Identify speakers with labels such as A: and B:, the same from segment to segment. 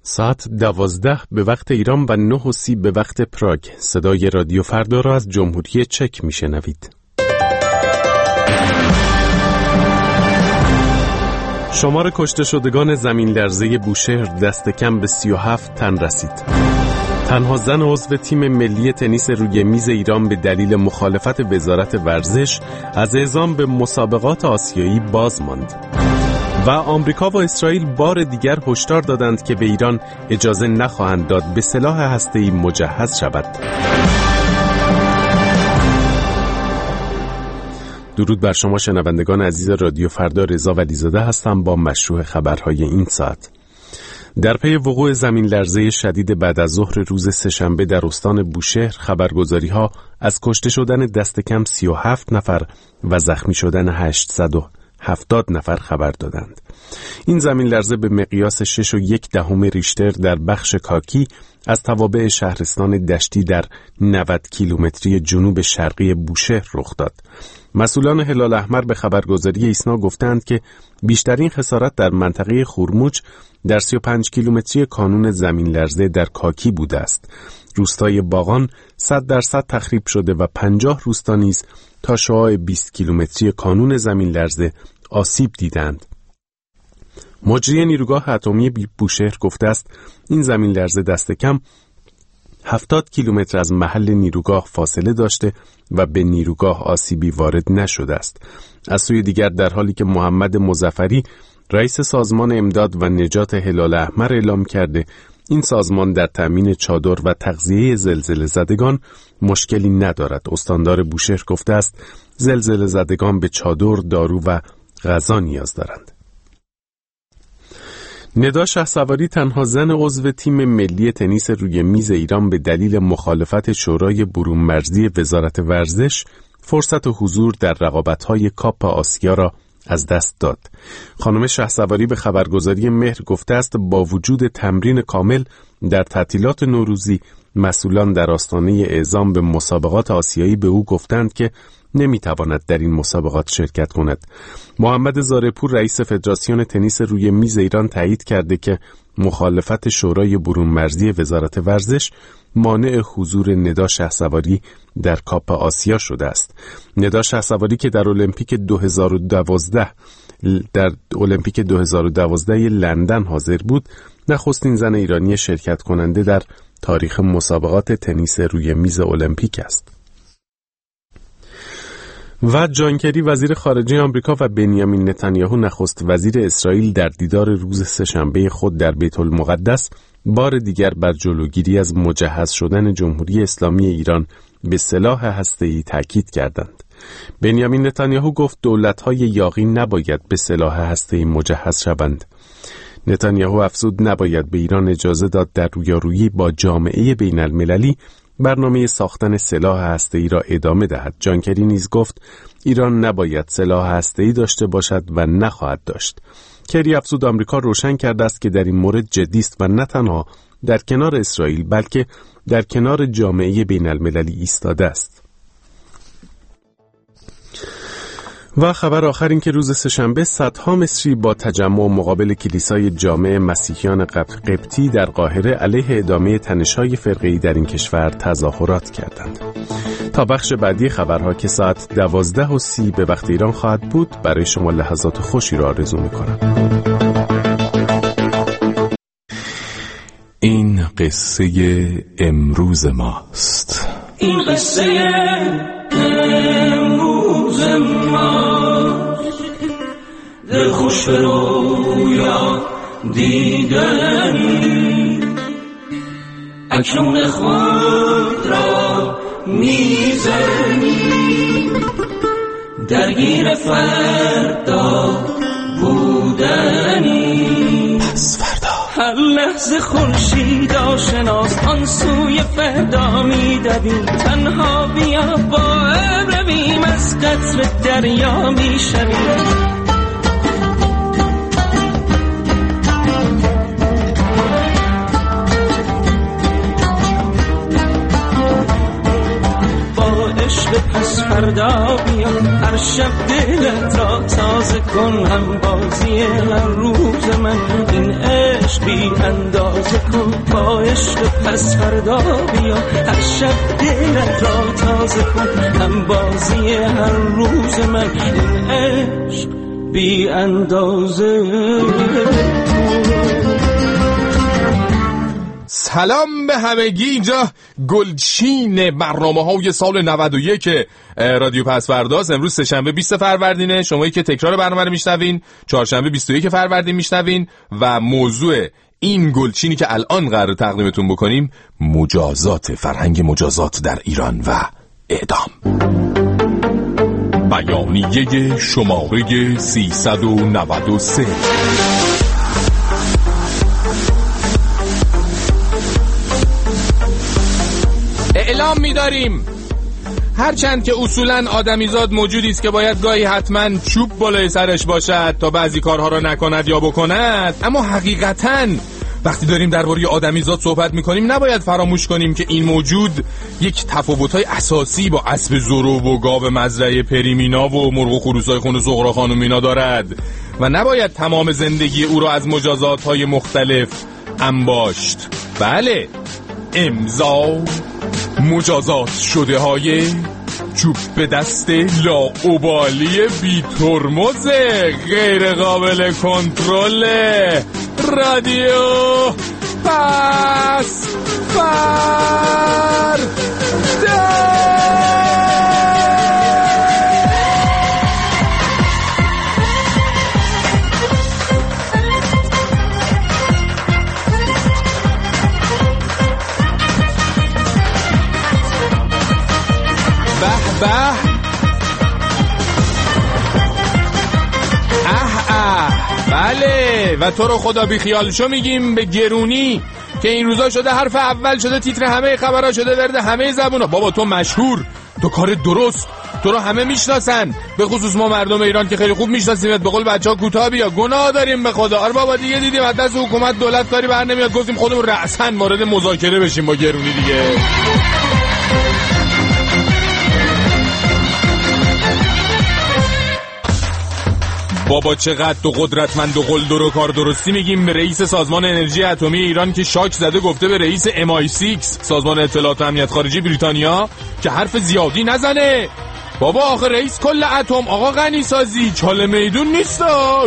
A: ساعت 12 به وقت ایران و 9:30 به وقت پراگ. صدای رادیو فردا را از جمهوری چک میشنوید. شمار کشته شدگان زمین لرزه بوشهر دست کم به 37 تن رسید. تنها زن عضو تیم ملی تنیس روی میز ایران به دلیل مخالفت وزارت ورزش از اعزام به مسابقات آسیایی باز ماند. و آمریکا و اسرائیل بار دیگر هشدار دادند که به ایران اجازه نخواهند داد به سلاح هسته‌ای مجهز شود. درود بر شما شنوندگان عزیز رادیو فردا، رضا ولیزاده هستم با مشروع خبرهای این ساعت. در پی وقوع زمین لرزه شدید بعد از ظهر روز سه‌شنبه در استان بوشهر، خبرگزاری‌ها از کشته شدن دست کم 37 نفر و زخمی شدن 870 نفر خبر دادند. این زمین لرزه به مقیاس 6.1 ریشتر در بخش کاکی از توابع شهرستان دشتی در 90 کیلومتری جنوب شرقی بوشهر رخ داد. مسئولان هلال احمر به خبرگزاری ایسنا گفتند که بیشترین خسارت در منطقه خورموج در 35 کیلومتری کانون زمین لرزه در کاکی بوده است. روستای باغان 100% تخریب شده و 50 روستا نیز تا شعاع 20 کیلومتری کانون زمین لرزه آسیب دیدند. مجری نیروگاه اتمی بوشهر گفته است این زمین لرزه دست کم 70 کیلومتر از محل نیروگاه فاصله داشته و به نیروگاه آسیبی وارد نشده است. از سوی دیگر در حالی که محمد مظفری رئیس سازمان امداد و نجات هلال احمر اعلام کرده این سازمان در تأمین چادر و تغذیه زلزله زدگان مشکلی ندارد، استاندار بوشهر گفته است زلزله زدگان به چادر، دارو و غذا نیاز دارند. ندا شهسواری تنها زن عضو تیم ملی تنیس روی میز ایران به دلیل مخالفت شورای برون‌مرزی وزارت ورزش فرصت حضور در رقابت‌های کاپ آسیا را از دست داد. خانم شهسواری به خبرگزاری مهر گفته است با وجود تمرین کامل در تعطیلات نوروزی، مسئولان در آستانه اعزام به مسابقات آسیایی به او گفتند که نمیتواند در این مسابقات شرکت کند. محمد زارپور رئیس فدراسیون تنیس روی میز ایران تایید کرده که مخالفت شورای برون‌مرزی وزارت ورزش مانع حضور ندا شهسواری در کاپ آسیا شده است. ندا شهسواری که در المپیک 2012 لندن حاضر بود، نخستین زن ایرانی شرکت کننده در تاریخ مسابقات تنیس روی میز المپیک است. و جان کری وزیر خارجه آمریکا و بنیامین نتانیاهو نخست وزیر اسرائیل در دیدار روز سه‌شنبه خود در بیت المقدس بار دیگر بر جلوگیری از مجهز شدن جمهوری اسلامی ایران به سلاح هسته‌ای تاکید کردند. بنیامین نتانیاهو گفت دولت‌های یاغی نباید به سلاح هسته‌ای مجهز شوند. نتانیاهو افزود نباید به ایران اجازه داد در رویارویی با جامعه بین‌المللی برنامه ساختن سلاح هسته‌ای را ادامه دهد. جان کری نیز گفت ایران نباید سلاح هسته‌ای داشته باشد و نخواهد داشت. کری افزود آمریکا روشن کرده است که در این مورد جدی است و نه تنها در کنار اسرائیل بلکه در کنار جامعه بین‌المللی ایستاده است. و خبر آخر این که روز سه‌شنبه صدها مصری با تجمع مقابل کلیسای جامع مسیحیان قبطی در قاهره علیه ادامه تنش‌های فرقه‌ای در این کشور تظاهرات کردند. تا بخش بعدی خبرها که ساعت 12:30 به وقت ایران خواهد بود برای شما لحظات خوشی را آرزو می‌کنم.
B: این قصه امروز ماست.
C: این قصه امروز ماست. دل خوش به رویا دیدنی، اکنون خود را میزنی، درگیر فردا بودنی.
B: پس فردا
C: هر لحظه خورشید آشناست، آن سوی فردا میدویم. تنها بیا با ابر رویم، از قطر دریا میشویم. با عشق پس فردا بیا، هر شب دلت را تازه کن، هم بازی هر روز من. این عشق بی اندازه کن، با عشق پس فردا بیا. هر شب دلت را تازه کن، هم بازی هر روز من. این عشق بی اندازه
D: سلام به همگی. اینجا گلچین برنامه‌های سال 91 رادیو پسورداست. امروز سه‌شنبه 20 فروردینه. شمایی که تکرار برنامه رو میشنوین چهارشنبه 21 فروردین میشنوین و موضوع این گلچینی که الان قرار تقدیمتون بکنیم مجازات، فرهنگ مجازات در ایران و اعدام. بیانیه شماره 393. اعلام می‌داریم هرچند که اصولاً آدمیزاد موجودی است که باید گاهی حتماً چوب بالای سرش باشد تا بعضی کارها را نکند یا بکند، اما حقیقتاً وقتی داریم درباره آدمیزاد صحبت می‌کنیم نباید فراموش کنیم که این موجود یک تفاوت‌های اساسی با اسب زروب و گاو مزرعه پریمینا و مرغ و خروسای خون زهرا خانومینا دارد و نباید تمام زندگی او را از مجازات‌های مختلف انباشت. بله، امضا مجازات شده های چوب به دست لاابالی بی ترمز غیر قابل کنترل رادیو پس‌فردا. بله، و تو رو خدا بی خیال شو میگیم به گرونی که این روزا شده حرف اول، شده تیتر همه خبرها، شده ورد همه زبونا. بابا تو مشهور، تو کار درست، تو رو همه میشناسن، به خصوص ما مردم ایران که خیلی خوب میشناسیمت. به قول بچه‌ها کوتاه بیا، گناه داریم به خدا. آره بابا دیگه دیدیم از دست حکومت دولت کاری بر نمیاد، گفتیم خودمون رأساً وارد مذاکره بشیم با گرونی دیگه. بابا چقدر تو قدرتمند و قلدر و کار درستی میگیم به رئیس سازمان انرژی اتمی ایران که شاک زده گفته به رئیس MI6 سازمان اطلاعات و امنیت خارجی بریتانیا که حرف زیادی نزنه. بابا آخه رئیس کل اتم آقا غنی سازی چاله میدون نیستا.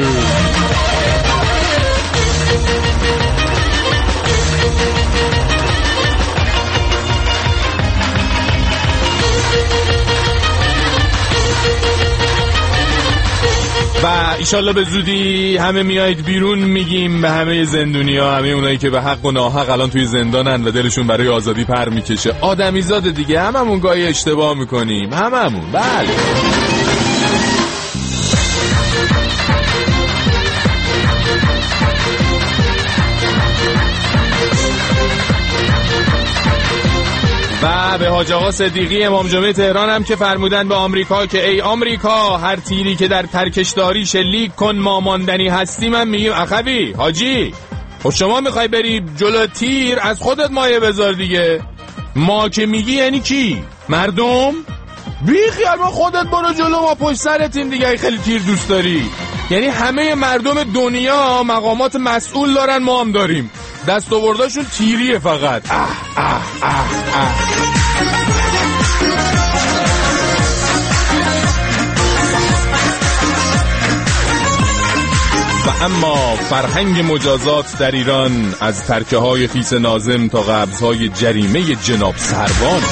D: و ایشالله به زودی همه میایید بیرون، میگیم به همه زندونیا، همه اونایی که به حق و ناحق الان توی زندانن و دلشون برای آزادی پر میکشه. آدمیزاد دیگه، هممون گاهی اشتباه میکنیم، هممون. بله و به حاج آقا صدیقی امام جمعه تهران هم که فرمودن به آمریکا که ای آمریکا هر تیری که در ترکشداری شلیک کن ما ماندنی هستیم، هم میگیم اخوی حاجی خب شما میخوای بری جلو تیر از خودت مایه بذار دیگه. ما که میگی یعنی کی؟ مردم؟ بی خیال ما خودت برو جلو، ما پشت سرتیم دیگه. خیلی تیر دوست داری یعنی همه مردم دنیا مقامات مسئول دارن، ما هم داریم، دست آورداشون تیریه فقط. و اما فرهنگ مجازات در ایران از ترکه های خیس ناظم تا قبض های جریمه جناب سروان.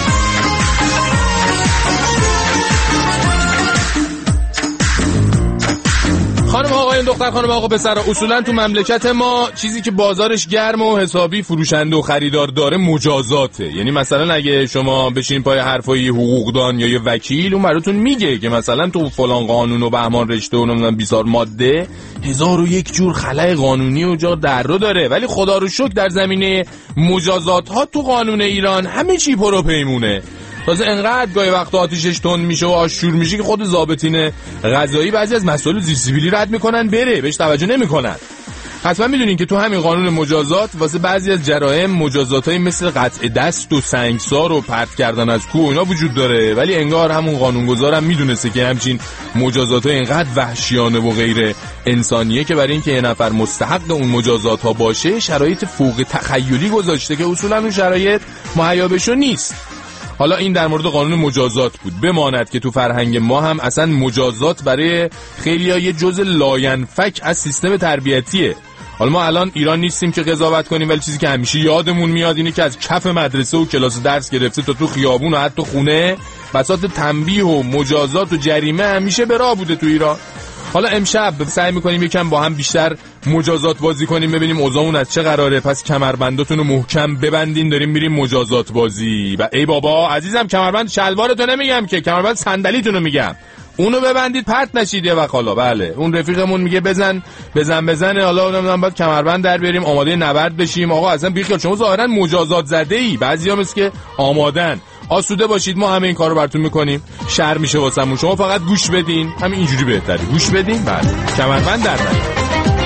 D: خانم آقایان، دختر خانم آقا پسر، اصولا تو مملکت ما چیزی که بازارش گرم و حسابی فروشنده و خریدار داره مجازاته. یعنی مثلا اگه شما بشین پای حرفای حقوقدان یا یه وکیل، اون براتون میگه که مثلا تو فلان قانون و بهمان رشته و نمیدونم 20 ماده 1001 جور خلأ قانونی و جا در رو داره. ولی خدا رو شکر در زمینه مجازات ها تو قانون ایران همه چی پرو پیمونه. تازه انقدر گاهی وقت آتیشش تند میشه و آشور میشه که خود ضابطین قضایی بعضی از مسائل زیرسیبیلی رد میکنن بره، بهش توجه نمیکنن. حتما میدونین که تو همین قانون مجازات واسه بعضی از جرایم مجازاتایی مثل قطع دست و سنگسار و پرت کردن از کوه اینا وجود داره، ولی انگار همون قانونگذارم میدونسته که همچین مجازاتای اینقدر وحشیانه و غیر انسانیه که برای اینکه یه نفر مستحق اون مجازات ها باشه شرایط فوق تخیلی گذاشته که اصولا اون شرایط مهیا بشه نیست. حالا این در مورد قانون مجازات بود. بماند که تو فرهنگ ما هم اصلا مجازات برای خیلی‌ها یه جزء لاینفک از سیستم تربیتیه. حالا ما الان ایران نیستیم که قضاوت کنیم، ولی چیزی که همیشه یادمون میاد اینه که از کف مدرسه و کلاس درس گرفته تا تو خیابون و حتی خونه بساط تنبیه و مجازات و جریمه همیشه به راه بوده تو ایران. حالا امشب سعی میکنیم یکم با هم بیشتر مجازات بازی کنیم، ببینیم اوضاعمون از چه قراره. پس کمربنداتون رو محکم ببندین، داریم میریم مجازات بازی. و ای بابا عزیزم، کمربند شلوارتو نمیگم که، کمربند صندلیتون رو میگم، اونو ببندید پرت نشید یه وقت. حالا بله اون رفیقمون میگه بزن، حالا اونم بعد کمربند در بیاریم آماده نبرد بشیم. آقا اصلا بیخیال، شما ظاهرا مجازات زده ای، بعضیا مثل که آمادن. آسوده باشید، ما همه این کارو براتون میکنیم، شر میشه واسمون، شما فقط گوش بدین، همین اینجوری بهتره، گوش بدین. بله کمربند در بیارید.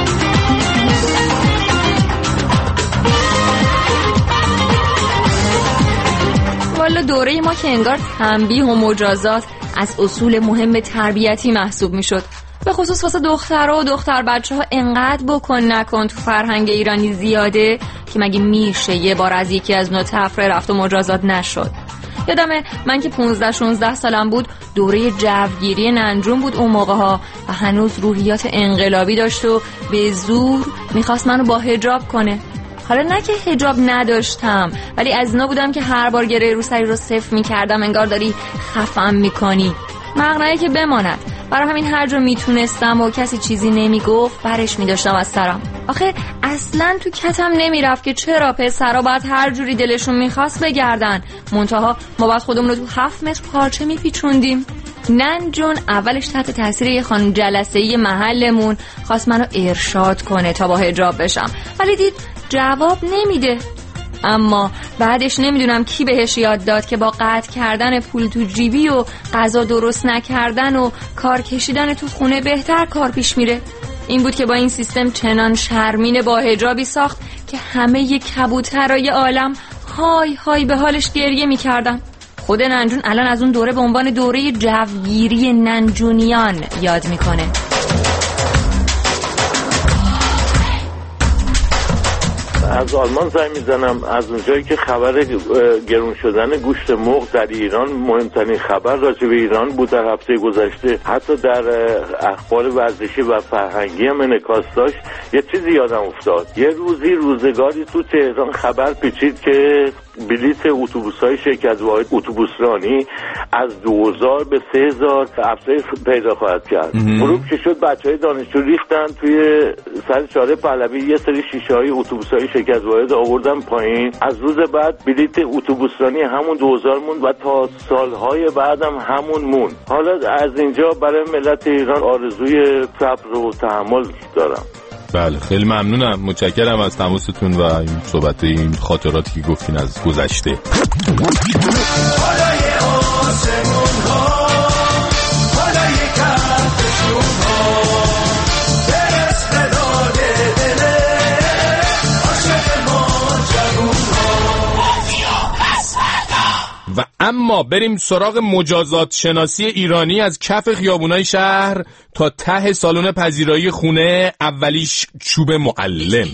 E: والا دوره ما که انگار تنبیه و مجازات از اصول مهم تربیتی محسوب میشد، به خصوص واسه دخترها و دختر بچه ها. انقدر بکن نکن تو فرهنگ ایرانی زیاده که مگه میشه یه بار از یکی از اونا تفره رفت و مجازات نشد. یادمه من که 15-16 سالم بود دوره جوگیری ننجون بود اون موقع ها و هنوز روحیات انقلابی داشت و به زور میخواست منو با حجاب کنه. حالا نه که حجاب نداشتم، ولی از اینا بودم که هر بار گره روسری رو صفر میکردم انگار داری خفم میکنی. مقنعه که بماند، برای همین هر جا میتونستم و کسی چیزی نمیگفت برش میداشتم از سرم. آخه اصلا تو کتم نمیرفت که چرا پسرها باید هر جوری دلشون میخواست بگردن، منتها ما باید خودمون رو تو 7 متر پارچه میپیچوندیم. ننجون اولش تحت تاثیر یه خانم جلسه‌ای محلمون خواست منو ارشاد کنه تا با حجاب بشم، ولی دید جواب نمیده. اما بعدش نمیدونم کی بهش یاد داد که با قطع کردن پول تو جیبی و غذا درست نکردن و کار کشیدن تو خونه بهتر کار پیش میره. این بود که با این سیستم چنان شرمین با حجابی ساخت که همه ی کبوترای عالم های های به حالش گریه میکردن. خود ننجون الان از اون دوره به عنوان دوره جوگیری ننجونیان یاد میکنه.
F: از آلمان زنگ میزنم، از اونجایی که خبر گرون شدن گوشت مرغ در ایران مهمترین خبر راجع به ایران بود در هفته گذشته. حتی در اخبار ورزشی و فرهنگی هم انعکاس داشت. یه چیزی یادم افتاد، یه روزگاری تو تهران خبر پیچید که بلیت اتوبوس‌های شرکت واحد اتوبوسرانی از 2000 به 3000 افزایش پیدا خواهد کرد. غروب که شد بچهای دانشجو ریختن توی سر چهارراه پهلوی، یه سری شیشه‌های اتوبوس‌های شرکت واحد آوردن پایین. از روز بعد بلیت اتوبوسرانی همون 2000 موند و تا سالهای بعدم همون موند. حالا از اینجا برای ملت ایران آرزوی صبر و تحمل دارم.
D: بله خیلی ممنونم، متشکرم از تماستون و این صحبت، این خاطراتی که گفتین از گذشته. و اما بریم سراغ مجازات شناسی ایرانی از کف خیابونای شهر تا ته سالن پذیرایی خونه. اولیش چوب معلم.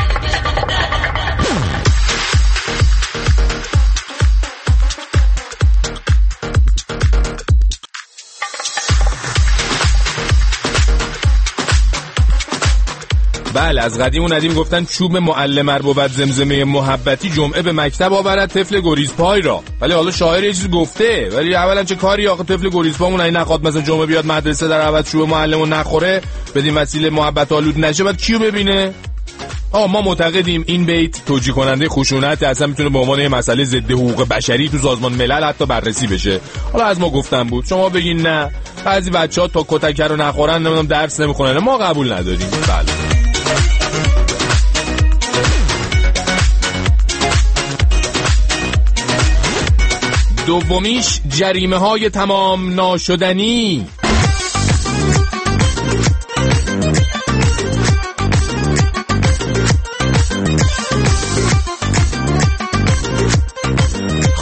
D: بله از قدیم و ندیم گفتن چوب معلم ار بود زمزمه محبتی جمعه به مکتب آورد طفل گریزپای را. ولی حالا شاعر یه چیز گفته، ولی اولا چه کاری آخه طفل گریزپامون این نخواد مثلا جمعه بیاد مدرسه در عوض چوب معلمو نخوره بدین وسیله محبت آلود نشه، بعد کیو ببینه؟ ما معتقدیم این بیت توجیه کننده خشونت اصلا میتونه به عنوان یه مسئله ضد حقوق بشری تو سازمان ملل حتی بررسی بشه. حالا از ما گفتن بود، شما بگین نه بعضی بچه‌ها تا کتک رو نخورن نمیدونم درس نمیخونن، ما قبول نداریم. بله دومیش جریمه های تمام ناشدنی.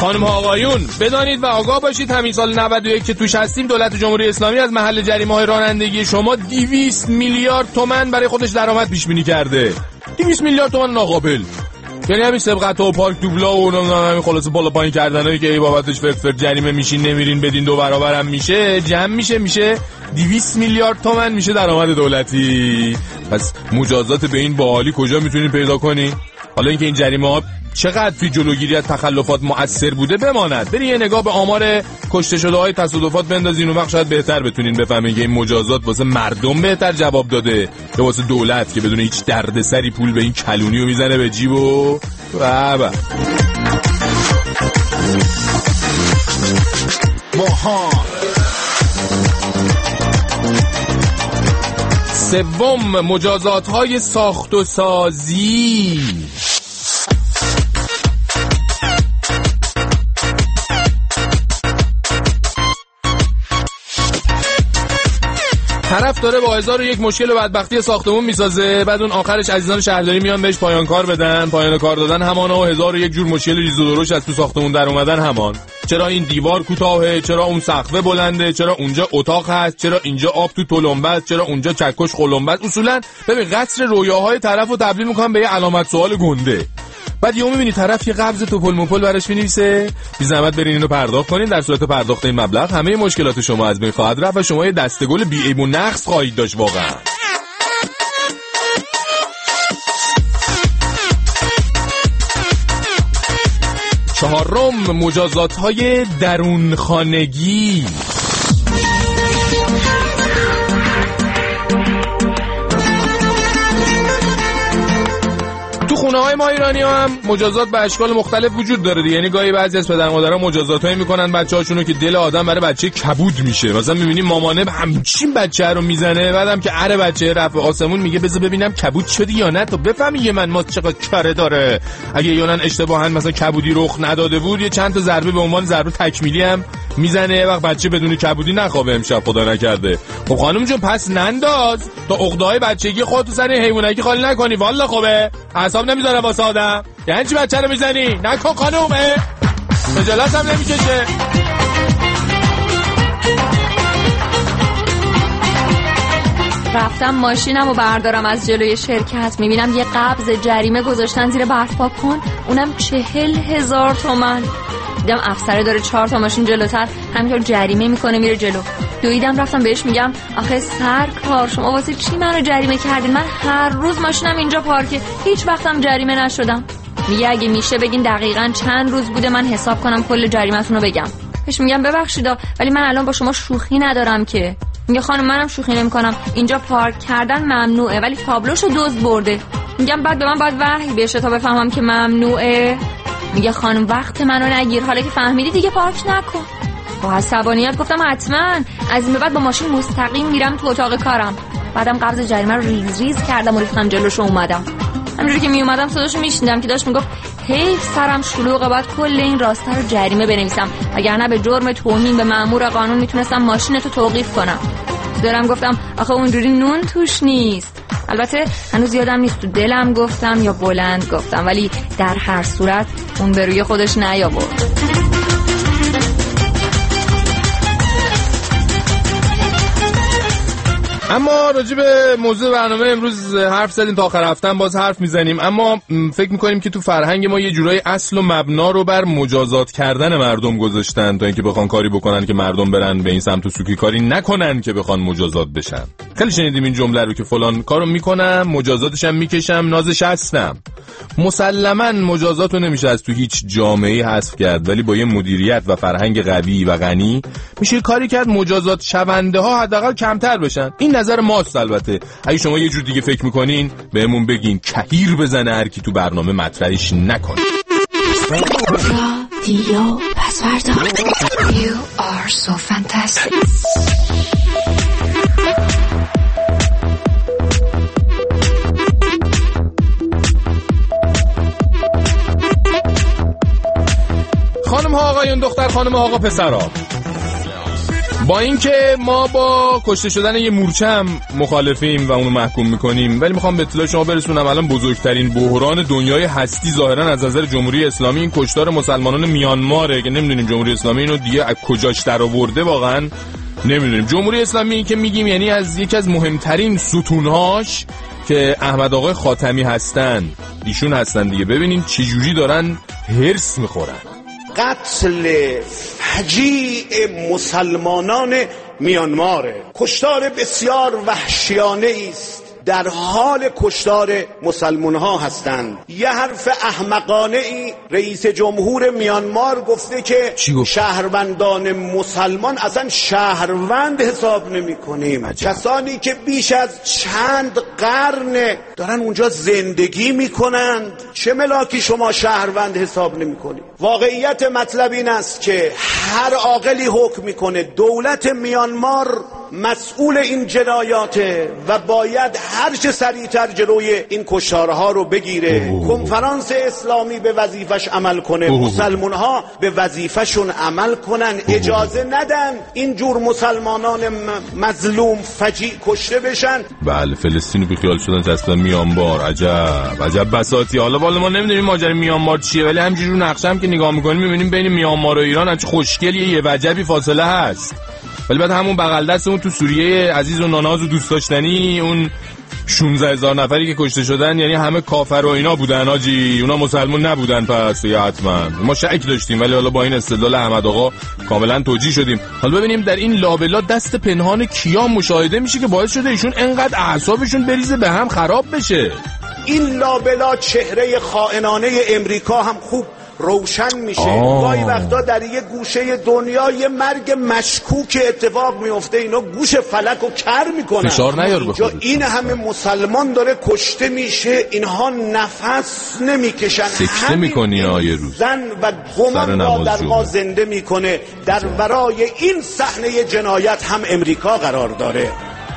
D: خانم ها آقایون بدانید و آگاه باشید همین سال 91 که توش هستیم دولت جمهوری اسلامی از محل جریمه‌های رانندگی شما 200 میلیارد تومان برای خودش درآمد پیش بینی کرده. 200 میلیارد تومان ناقابل. یعنی همین سبقت و پارک دوبلا و همین خلاص بالا پایین کردنایی که ای بابتش فرد جریمه میشین نمیرین بدین 2 برابر هم میشه جمع میشه 200 میلیارد تومان میشه درآمد دولتی. پس مجازات به این باحالی کجا میتونین پیدا کنین؟ حالا اینکه این جریمه ها چقدر توی جلوگیری از تخلفات مؤثر بوده بماند، برین یه نگاه به آمار کشته شده های تصادفات بندازین و وقت شاید بهتر بتونین بفهمین که این مجازات واسه مردم بهتر جواب داده یا واسه دولت که بدون هیچ دردسری پول به این کلونیو میزنه به جیب و سوم، مجازات های ساخت و سازی. طرف داره با 1001 مشکل و بدبختی ساختمون میسازه، بعد اون آخرش عزیزان شهرداری میان بهش پایان کار بدن. پایان کار دادن همانه و 1001 جور مشکل ریز و درشت از تو ساختمون در اومدن همان. چرا این دیوار کوتاهه، چرا اون سقف بلنده، چرا اونجا اتاق هست، چرا اینجا آب تو تلمبه است، چرا اونجا چکش خلمبه است. اصولا ببین قصر رویاهای طرفو تبدیل میکنن به یه علامت سوال گنده. بعد یهو میبینی طرف یه قبض توپل موپل براش مینویسه، بی زحمت برین اینو پرداخت کنین، در صورت پرداخت این مبلغ همه مشکلات شما از بین خواهد رفت و شما یه دسته‌گل بی عیب و نقص خواهید داشت. واقعا چهارم، مجازات‌های درون خانگی. خونه‌های ما ایرانی‌ها هم مجازات به اشکال مختلف وجود داره دیگه. یعنی گاهی بعضی از پدر مادرها مجازاتایی میکنن بچه‌هاشونو که دل آدم برای بچه کبود میشه. مثلا می‌بینی مامانه همچین بچه رو میزنه، بعدم که اره بچه رفت آسمون میگه بذار ببینم کبود شدی یا نه تا بفهمی یه من ما چقدر کاره داره. اگه یونان اشتباهاً مثلا کبودی رخ نداده بود یه چند تا ضربه به عنوان ضربه تکمیلی هم میزنه، یه وقت بچه بدون کبودی نخوابه امشب خدا نکرده. خب خانم جون پس ننداز تا عقده‌های بچگی خودت سر حیوانکی خالی نکنی. والله خوبه اعصاب نمیذاره واسه آدم. یعنی چی بچه رو میزنی؟ نکن خانومه، خجالت هم نمیکشه.
E: رفتم ماشینم و بردارم از جلوی شرکت، میبینم یه قبض جریمه گذاشتن زیر برف پاک کن، اونم 40,000 تومان. دیدم افسره داره 4 تا ماشین جلوتر همینطور جریمه میکنه میره جلو. دویدم رفتم بهش میگم آخه سرکار شما واسه چی منو جریمه کردین؟ من هر روز ماشینم اینجا پارکه، هیچ وقتم جریمه نشدم. میگه اگه میشه بگین دقیقاً چند روز بوده من حساب کنم کل جریمه‌تون رو بگم. بهش میگم ببخشید ولی من الان با شما شوخی ندارم که. میگه خانم منم شوخی نمی‌کنم، اینجا پارک کردن ممنوعه ولی تابلوشو دزد برده. میگم بعد به من باید وحی بشه تا بفهمم که ممنوعه. میگه خانم وقت منو نگیر، حالا که فهمیدی دیگه پارک نکن. با عصبانیت گفتم حتما از این به بعد با ماشین مستقیم میرم تو اتاق کارم. بعدم قبض جریمه رو ریز ریز کردم و ریختم جلوشو اومدم. همونجوری که می اومدم صداشو میشنیدم که داشت میگفت حیف سرم شلوغه باید کل این راسته رو جریمه بنویسم وگرنه به جرم توهین به مأمور قانون میتونستم ماشینتو توقیف کنم. دارم گفتم آخه اونجوری نون توش نیست. البته هنوز یادم نیست تو دلم گفتم یا بلند گفتم، ولی در هر صورت اون به روی خودش نیاورد.
D: اما راجع به موضوع برنامه امروز حرف زدیم، تا آخر هفته باز حرف میزنیم، اما فکر میکنیم که تو فرهنگ ما یه جورای اصل و مبنا رو بر مجازات کردن مردم گذاشتن تا اینکه بخوان کاری بکنن که مردم برن به این سمت و سوکی کاری نکنن که بخوان مجازات بشن. خیلی شنیدیم این جمله رو که فلان کارو میکنم مجازاتش هم میکشم نازش هستم. مسلماً مجازات رو نمیشه از تو هیچ جامعه‌ای حذف کرد، ولی با یه مدیریت و فرهنگ قوی و غنی میشه کاری کرد مجازات شونده ها حداقل کمتر بشن. این نظر ماست. البته اگه شما یه جور دیگه فکر میکنین بهمون بگین، کهیر بزنه هر کی تو برنامه مطرحش نکنه.
G: رادیو پسوردا. You are so fantastic.
D: خانم ها آقایون، دختر خانم ها آقا پسرها، با اینکه ما با کشته شدن یه مورچه هم مخالفیم و اونو محکوم میکنیم، ولی میخوام به اطلاع شما برسونم الان بزرگترین بحران دنیای هستی ظاهرا از نظر جمهوری اسلامی این کشتار مسلمانان میانماره که نمیدونیم جمهوری اسلامی اینو دیگه از کجاش درآورده، واقعا نمیدونیم. جمهوری اسلامی که میگیم یعنی از یکی از مهمترین ستونهاش که احمد آقای خاتمی هستن، ایشون هستن دیگه. ببینیم چه جوری دارن هرس میخورن.
H: قتل فجیع مسلمانان میانمار، کشتار بسیار وحشیانه است. در حال کشتار مسلمان ها هستند. یه حرف احمقانه ای رئیس جمهور میانمار گفته که شهروندان مسلمان اصلا شهروند حساب نمی کنیم. کسانی که بیش از چند قرن دارن اونجا زندگی می کنند، چه ملاکی شما شهروند حساب نمی کنید؟ واقعیت مطلب این است که هر عاقلی حکم می کنه دولت میانمار مسئول این جنایاته و باید هر چه سریعتر جلوی این کشتارها رو بگیره. کنفرانس اسلامی به وظیفش عمل کنه، مسلمان ها به وظیفشون عمل کنن، اجازه ندن این جور مسلمانان مظلوم فجیع کشته بشن.
D: بله، فلسطینو بیخیال شدن تصلا میانمار. عجب بساطی. حالا بالا ما نمیدونیم ماجرای میانمار چیه، ولی همینجوری رو نقشه‌ام که نگاه میکنیم میبینیم بین میانمار و ایران چه خوشگلیه، یه وجبی فاصله هست. ولی بعد همون بغل دستمون تو سوریه عزیز و ناناز و دوست داشتنی، اون 16,000 نفری که کشته شدن یعنی همه کافر و اینا بودن آجی، اونا مسلمون نبودن. پس یا حتما ما شک داشتیم، ولی حالا با این استدلال احمد آقا کاملا توجیه شدیم. حالا ببینیم در این لابلا دست پنهان کیا مشاهده میشه که باعث شده ایشون انقدر اعصابشون بریزه به هم خراب بشه.
H: این لابلا چهره خائنانه امریکا هم خوب روشن میشه. گاهی وقتا در یه گوشه دنیا یه مرگ مشکوک اتفاق میفته، اینا گوش فلک رو کر میکنن.
D: فشار نیار بخوره.
H: این همه مسلمان داره کشته میشه، اینها نفس نمیکشن.
D: سکته میکنی آیه روز
H: زن و گمان را در ما زنده میکنه. در ورای این صحنه جنایت هم امریکا قرار داره.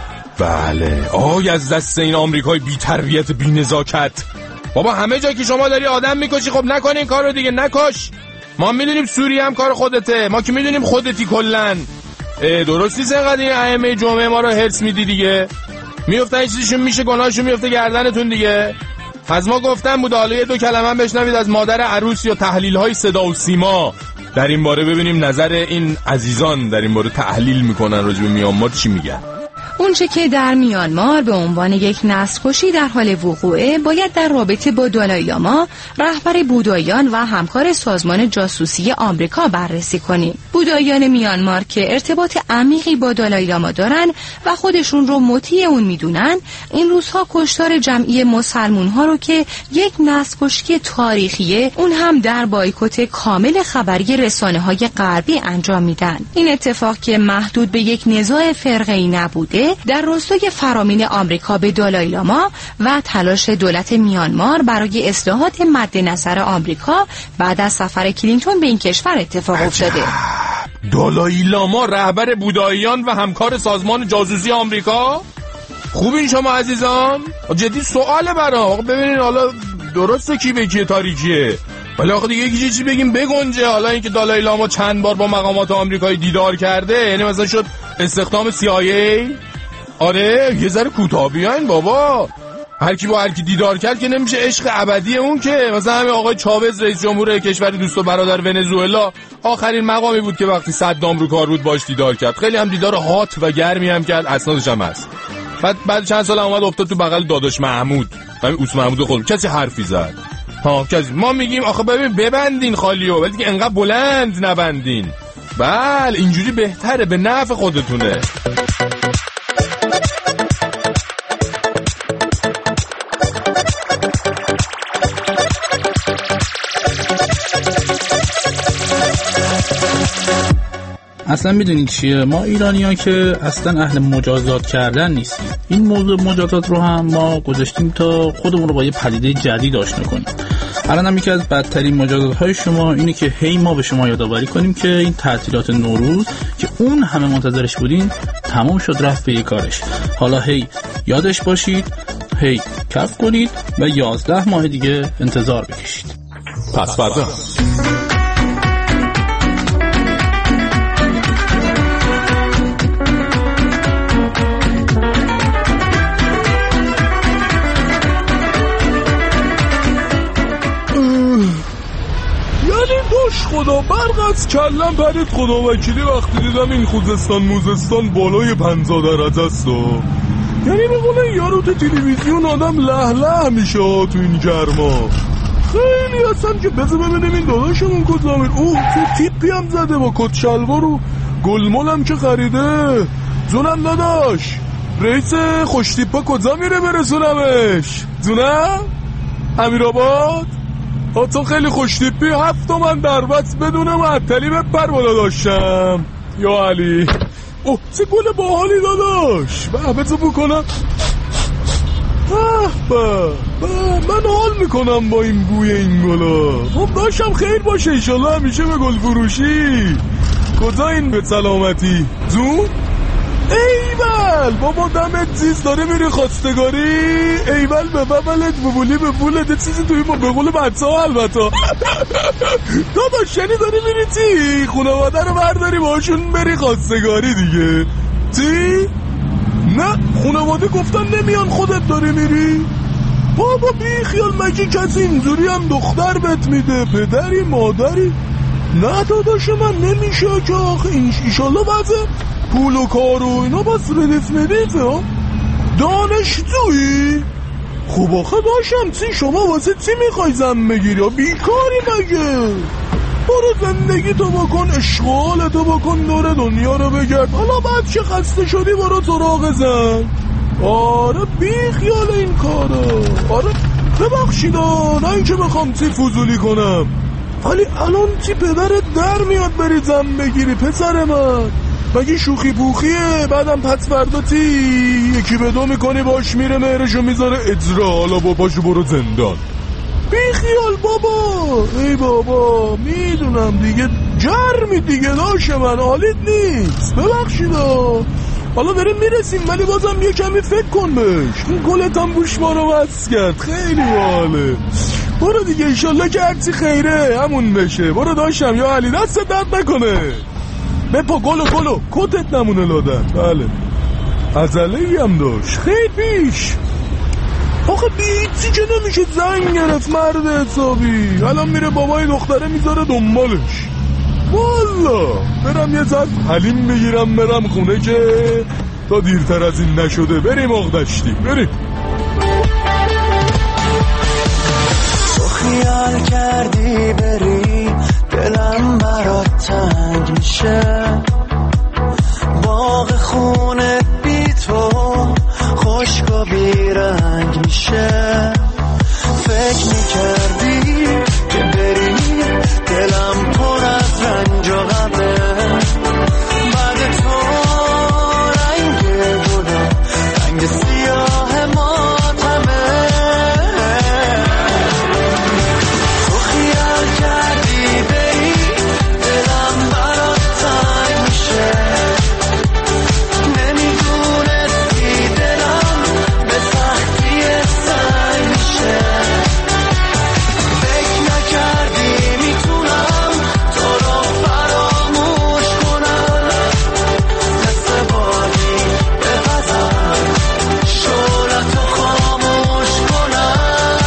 D: بله، از دست این آمریکای بی تربیت بی نزاکت. بابا همه جا که شما داری آدم میکشی، خب نکن این کارو دیگه، نکش. ما میدونیم سوریه هم کار خودته، ما که میدونیم خودتی کلن. درست نیست اینقدر این ائمه جمعه ما رو هرس میدی دیگه. میافتن این چیزشون میشه، گناهشون میفته گردنتون دیگه. از ما گفتن بود حالا یه دو کلمه بشنوید از مادر عروس یا تحلیل های صدا و سیما در این باره، ببینیم نظر این عزیزان در این باره تحلیل میکنن راجع به میانمار چی میگن.
I: اونچه که در میانمار به عنوان یک نسل‌کشی در حال وقوعه باید در رابطه با دالای لاما، رهبر بوداییان و همکار سازمان جاسوسی آمریکا بررسی کنیم. بوداییان میانمار که ارتباط عمیقی با دالای لاما دارن و خودشون رو مطیع اون میدونن، این روزها کشتار جمعی مسلمان‌ها رو که یک نسل‌کشی تاریخیه، اون هم در بایکوت کامل خبری رسانه‌های غربی انجام میدن. این اتفاق که محدود به یک نزاع فرقه‌ای نبوده، در راستای فرامین آمریکا به دالای لاما و تلاش دولت میانمار برای اصلاحات مد نظر آمریکا بعد از سفر کلینتون به این کشور اتفاق افتاده.
D: دالای لاما رهبر بوداییان و همکار سازمان جاسوسی آمریکا؟ خوبین شما عزیزان؟ جدی سواله برام. ببینین حالا درسته کی به کی تاریکیه، ولی آخه دیگه یکی چیزی بگیم بگنجه. حالا اینکه دالای لاما چند بار با مقامات آمریکایی دیدار کرده، یعنی مثلا شد استخدام CIA؟ آره یه ذره کوتاه بیاین بابا. هر کی با هر کی دیدار کرد که نمیشه عشق ابدی اون که. مثلا همین آقای چاوز رئیس جمهور کشور دوست و برادر ونزوئلا آخرین مقامی بود که وقتی صدام رو کار بود باش دیدار کرد. خیلی هم دیدار هات و گرمی هم کرد، اسنادش هم هست. بعد چند سال اومد افتاد تو بغل داداش محمود، همین اوس محمود خود. کسی حرفی زد؟ کسی؟ ما میگیم آخه ببین ببندین خالیو، ولی دیگه انقدر بلند نبندین. بله اینجوری بهتره، به نفع خودتونه.
J: اصلا میدونید چیه، ما ایرانی‌ها که اصلا اهل مجازات کردن نیستیم. این موضوع مجازات رو هم ما گذاشتیم تا خودمون رو با یه پدیده جدید آشنا کنیم. الان هم یکی از بدترین مجازات‌های شما اینه که هی ما به شما یادآوری کنیم که این تعطیلات نوروز که اون همه منتظرش بودین تمام شد، رفت به یه کارش. حالا هی یادش باشید، هی کف کنید و 11 ماه دیگه انتظار بکشید.
B: پس فردا
K: داداش خدا برق از کلم پرید خدا وکیلی وقتی دیدم این خوزستان موزستان بالای 50 درجه است. یعنی به قول یارو تو تلویزیون آدم له له میشه تو این گرما. خیلی هستم که بذار ببینیم این داداشمون کجا میره. چه تیپی هم زده با کت شلوار و گلمول هم که خریده. جونم داداش رئیس خوش تیپا کجا میره برسونمش؟ جونم امیرآباد. تو خیلی خوش تیپی 7 تومن در بس بدون معطلی بپر بالا داشتم یا علی. چه گل باحالی داداش. بذار بکنم. من حال میکنم با این بوی این گلا. خب داشتم خیر باشه ایشالله همیشه به گل فروشی. کجا این به سلامتی زون؟ ایول بابا دمت زیز داره میری خواستگاری. ایول به ببلت ببولی به بولت چیزی توی ما به قول بچه ها البته. داداش یعنی داری میری چی؟ خانواده رو برداری باشون بری خواستگاری دیگه چی؟ نه خانواده گفتن نمیان خودت داری میری؟ بابا بی خیال مگه کسی اینجوری هم دختر بهت میده؟ پدری مادری؟ نه داداش من نمیشه که آخه ایشالله وضع پول و کار و اینا بس ردیف ها. دانشجویی؟ خب آخه داشتم چی شما واسه چی میخوای زن بگیری؟ یا بیکاری مگه؟ برو زندگی تو بکن اشغال تو بکن دور دنیا رو بگرد. حالا بعد چه خسته شدی برو سراغ زن. آره بی خیال این کارا. آره ببخشیدا نه این که بخوام چی فضولی کنم ولی الان چی پدرت در میاد بری زن بگیری پسر من؟ مگه شوخی پوخیه؟ بعدم پس فردا تی یکی به دو میکنی باش میره مهرشو میذاره اجرا. حالا با پاشو برو زندان. بی خیال بابا. ای بابا میدونم دیگه گرمی دیگه داشت من حالیت نیست ببخشیدا. حالا داریم میرسیم ولی بازم یه کمی فکر کن بهش. این گلت هم گوش ما رو بس کرد خیلی باله. برو دیگه ایشالله که هرچی خیره همون بشه. برو داشتم یا علی دست درد نکنه. بپا گلو کتت نمونه لادن. بله عضله‌ای هم داشت خیلی پیش. آخه بیتی که نمیشه زنگ گرفت مرد حسابی. الان میره بابای دختره میذاره دنبالش. والا برم یه زن حلیم بگیرم برم خونه که تا دیرتر از این نشده. بریم آغدشتی بریم.
C: تو خیال کردی بری دلم برات تنگ میشه. باغ خونه بی تو خشک و بیرنگ میشه. فکر میکردی که بری دلم پر از رنج و غمه. بعد تو رنگ گلم رنگ سیاه ماتمه. تو خیال کردی بری دلم برات تنگ میشه. نمیدونستی دلم به سختی سنگ میشه. فکر نکردی میتونم تو رو فراموش کنم. دست بادی بپزم شعلتو خاموش کنم.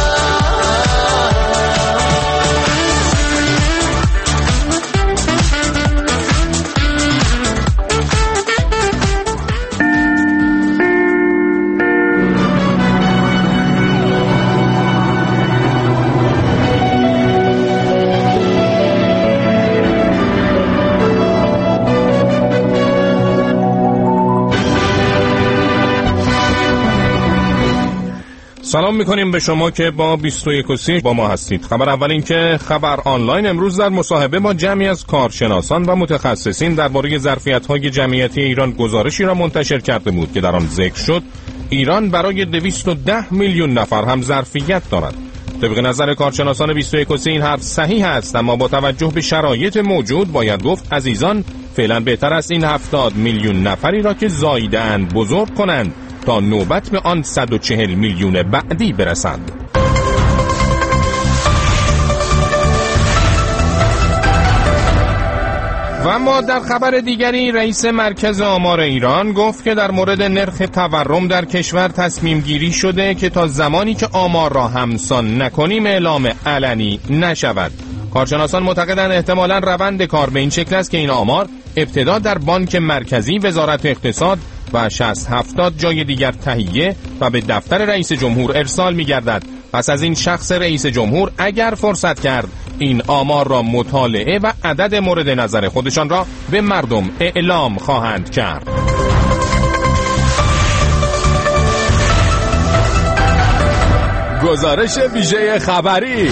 D: سلام میکنیم به شما که با 21 با ما هستید. خبر اول این که خبر آنلاین امروز در مصاحبه با جمعی از کارشناسان و متخصصین درباره ظرفیت‌های جمعیتی ایران گزارشی را منتشر کرده بود که در آن ذکر شد ایران برای 210 میلیون نفر هم ظرفیت دارد. طبق نظر کارشناسان 21 این حرف صحیح است، اما با توجه به شرایط موجود باید گفت عزیزان فعلا بهتر است این 70 میلیون نفری را که زاییده‌اند بزرگ کنند تا نوبت به آن 140 میلیون بعدی برسند. و اما در خبر دیگری رئیس مرکز آمار ایران گفت که در مورد نرخ تورم در کشور تصمیم گیری شده که تا زمانی که آمار را همسان نکنیم اعلام علنی نشود. کارشناسان معتقدند احتمالاً روند کار به این شکل است که این آمار ابتدا در بانک مرکزی، وزارت اقتصاد و 60-70 جای دیگر تهیه و به دفتر رئیس جمهور ارسال می‌گردد. پس از این شخص رئیس جمهور اگر فرصت کرد این آمار را مطالعه و عدد مورد نظر خودشان را به مردم اعلام خواهند کرد.
A: گزارش ویژه خبری.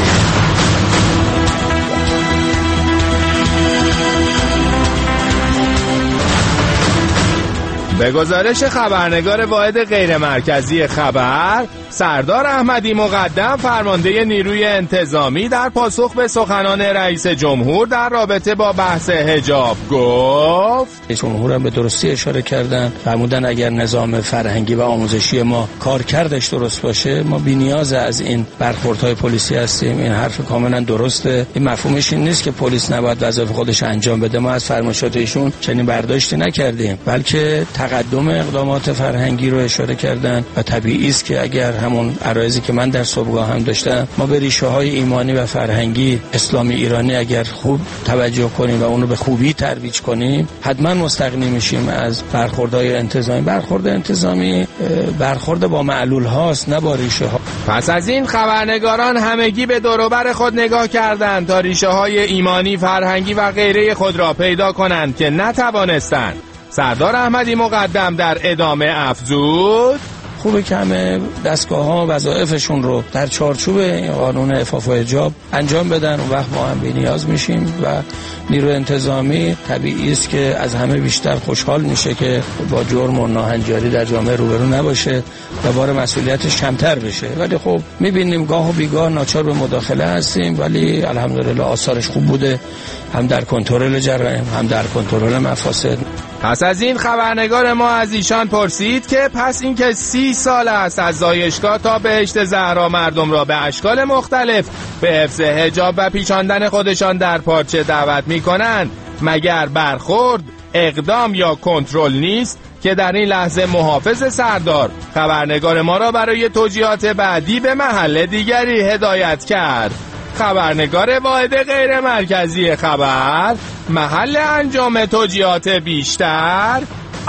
A: به گزارش خبرنگار واحد غیر مرکزی خبر، سردار احمدی مقدم فرمانده نیروی انتظامی در پاسخ به سخنان رئیس جمهور در رابطه با بحث حجاب گفت:
L: رئیس جمهور هم به درستی اشاره کردن، فرمودن اگر نظام فرهنگی و آموزشی ما کارکردش درست باشه ما بی‌نیاز از این برخوردهای پلیسی هستیم. این حرف کاملا درسته. این مفهومش این نیست که پلیس نباید وظایف خودش انجام بده. ما از فرمایشات ایشون چنین برداشتی نکردیم، بلکه تقدم اقدامات فرهنگی رو اشاره کردن و طبیعی است که اگر همون عرایضی که من در صبحگاه هم داشتم، ما به ریشه های ایمانی و فرهنگی اسلامی ایرانی اگر خوب توجه کنیم و اونو به خوبی ترویج کنیم، حتما مستغنی میشیم از برخوردهای انتظامی. برخورد انتظامی برخورد با معلول هاست، نه با ریشه ها.
D: پس از این خبرنگاران همگی به دور و بر خود نگاه کردند تا ریشه های ایمانی، فرهنگی و غیره خود را پیدا کنند که نتوانستند. سردار احمدی مقدم در ادامه افزود:
L: خوبه که همه دستگاه‌ها وظایفشون رو در چارچوب قانون عفاف و حجاب انجام بدن. اون وقت ما هم بی‌نیاز میشیم و نیروی انتظامی طبیعی است که از همه بیشتر خوشحال میشه که با جرم و ناهنجاری در جامعه روبرو نباشه و بار مسئولیتش کمتر بشه. ولی خب میبینیم گاه و بیگاه ناچار به مداخله هستیم، ولی الحمدلله آثارش خوب بوده، هم در کنترل جرایم هم در کنترل مفاسد.
D: پس از این خبرنگار ما از ایشان پرسید که پس این که 30 سال است از زایشگاه تا بهشت زهرا مردم را به اشکال مختلف به حفظ حجاب و پیچاندن خودشان در پارچه دعوت می کنند، مگر برخورد، اقدام یا کنترل نیست که در این لحظه محافظ سردار خبرنگار ما را برای توجیهات بعدی به محل دیگری هدایت کرد. خبرنگار واحد غیر مرکزی خبر، محل انجام توجیهات بیشتر.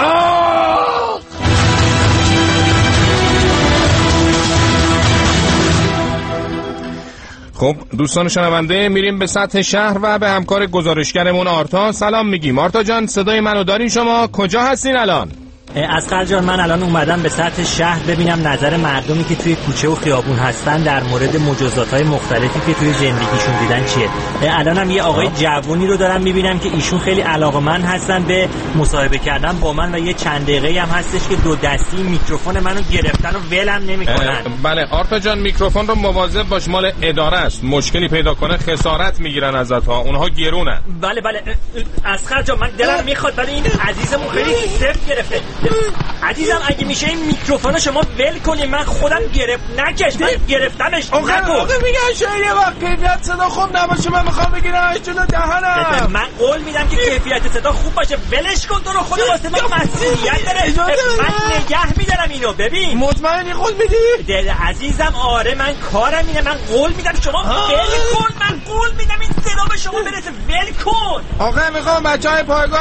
D: خب دوستان شنونده، میریم به سطح شهر و به همکار گزارشگرمون آرتا سلام میگیم. آرتا جان، صدای منو دارین؟ شما کجا هستین الان؟
M: اصغر جان، من الان اومدم به سطح شهر ببینم نظر مردمی که توی کوچه و خیابون هستن در مورد مجازات‌های مختلفی که توی زندگیشون دیدن چیه. الانم یه آقای جوونی رو دارم میبینم که ایشون خیلی علاقه‌مند هستن به مصاحبه کردن با من و یه چند دقیقه‌ای هم هستش که دو دستی میکروفون منو گرفتن و ولم نمی‌کنن.
D: بله آرتا جان، میکروفون رو مواظب باش، مال اداره است، مشکلی پیدا کنه خسارت میگیرن ازت‌ها، اونها گرونن.
M: بله اصغر جان، من دلم میخواد ولی این عزیزمون خیلی سفت گرفته. عزیزم اگه میشه این میکروفون شما ول کنی، من خودم من گرفتمش.
K: آقا میگن شاید وقت کیفیت صدا خوب نباشه، من میخوام بگیرمش جلو دهنم.
M: من قول میدم که کیفیت صدا خوب باشه، ولش کن تو رو خدا، واسه من مسئولیت داره، من نگه میدارم اینو. ببین
K: مطمئنی قول میدی؟
M: عزیزم آره من کارم اینه، من قول میدم شما ول کن، من قول میدم این صدا به شما برسه، ول کن.
D: آقا میخوام بچهای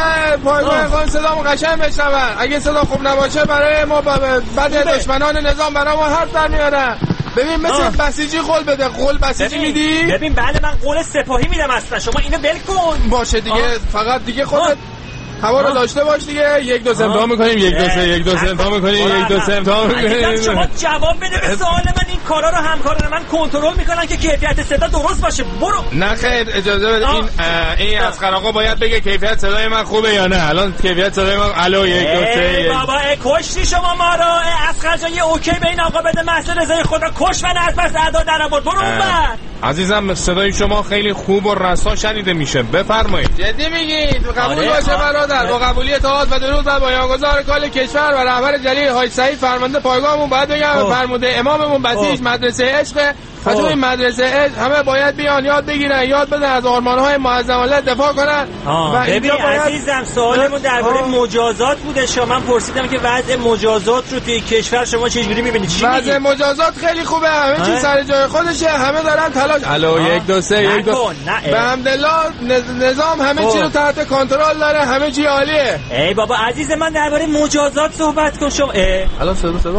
D: پایگاه صدامو قشنگ بشنون، اگه صدا خوب نباشه برای ما بعد دشمنان نظام برای ما حرف در میارن. ببین مثل بسیجی قول بده، قول بسیجی میدی؟
M: ببین بله من قول سپاهی میدم اصلا، شما اینو ول کن.
D: باشه دیگه فقط دیگه خودت هوا رو داشته باش دیگه. 1 2 3 امتحان میکنیم، 1 2 3 1 2 3 امتحان میکنیم، 1 2 3 امتحان میکنیم.
M: شما جواب بده به سوال من. این کارا رو همکاران من کنترل میکنن که کیفیت صدا درست باشه. برو.
D: نه خیر اجازه بده. این اصغر آقا باید بگه کیفیت صدای من خوبه یا نه. الان کیفیت صدای من الو 1 2 3
M: بابا کشتی شما ما رو. اصغر جان یه اوکی به این آقا بده، محض رضای خود را کش من از پس ادا در آورد. برو اونور.
D: عزیزم صدای شما خیلی خوب و رسا شنیده میشه، بفرمایید. جدی میگید؟ قبول باشه برادر. با قبولی اطاعت و درود بر بنیانگذار کل کشور و رهبر جلیل حاج سعید فرمانده پایگاهمون باید بگم فرموده اماممون بسیج مدرسه عشق تو این مدرسه همه باید بیان یاد بگیرن، یاد بدن، از آرمان‌های معظم الله دفاع کنن.
M: ببین عزیزم سوالمون درباره مجازات بوده. شما من پرسیدم که وضع مجازات رو توی کشور شما چجوری می‌بینید؟ چی میگی؟
D: وضع مجازات خیلی خوبه، همه چیز سر جای خودشه، همه دارن تلاش. الو 1 2 3 1 2 به حمدالله نظام همه چی رو تحت کنترل داره، همه چی عالیه.
M: ای بابا عزیز من درباره مجازات صحبت کن شما.
D: الان صدا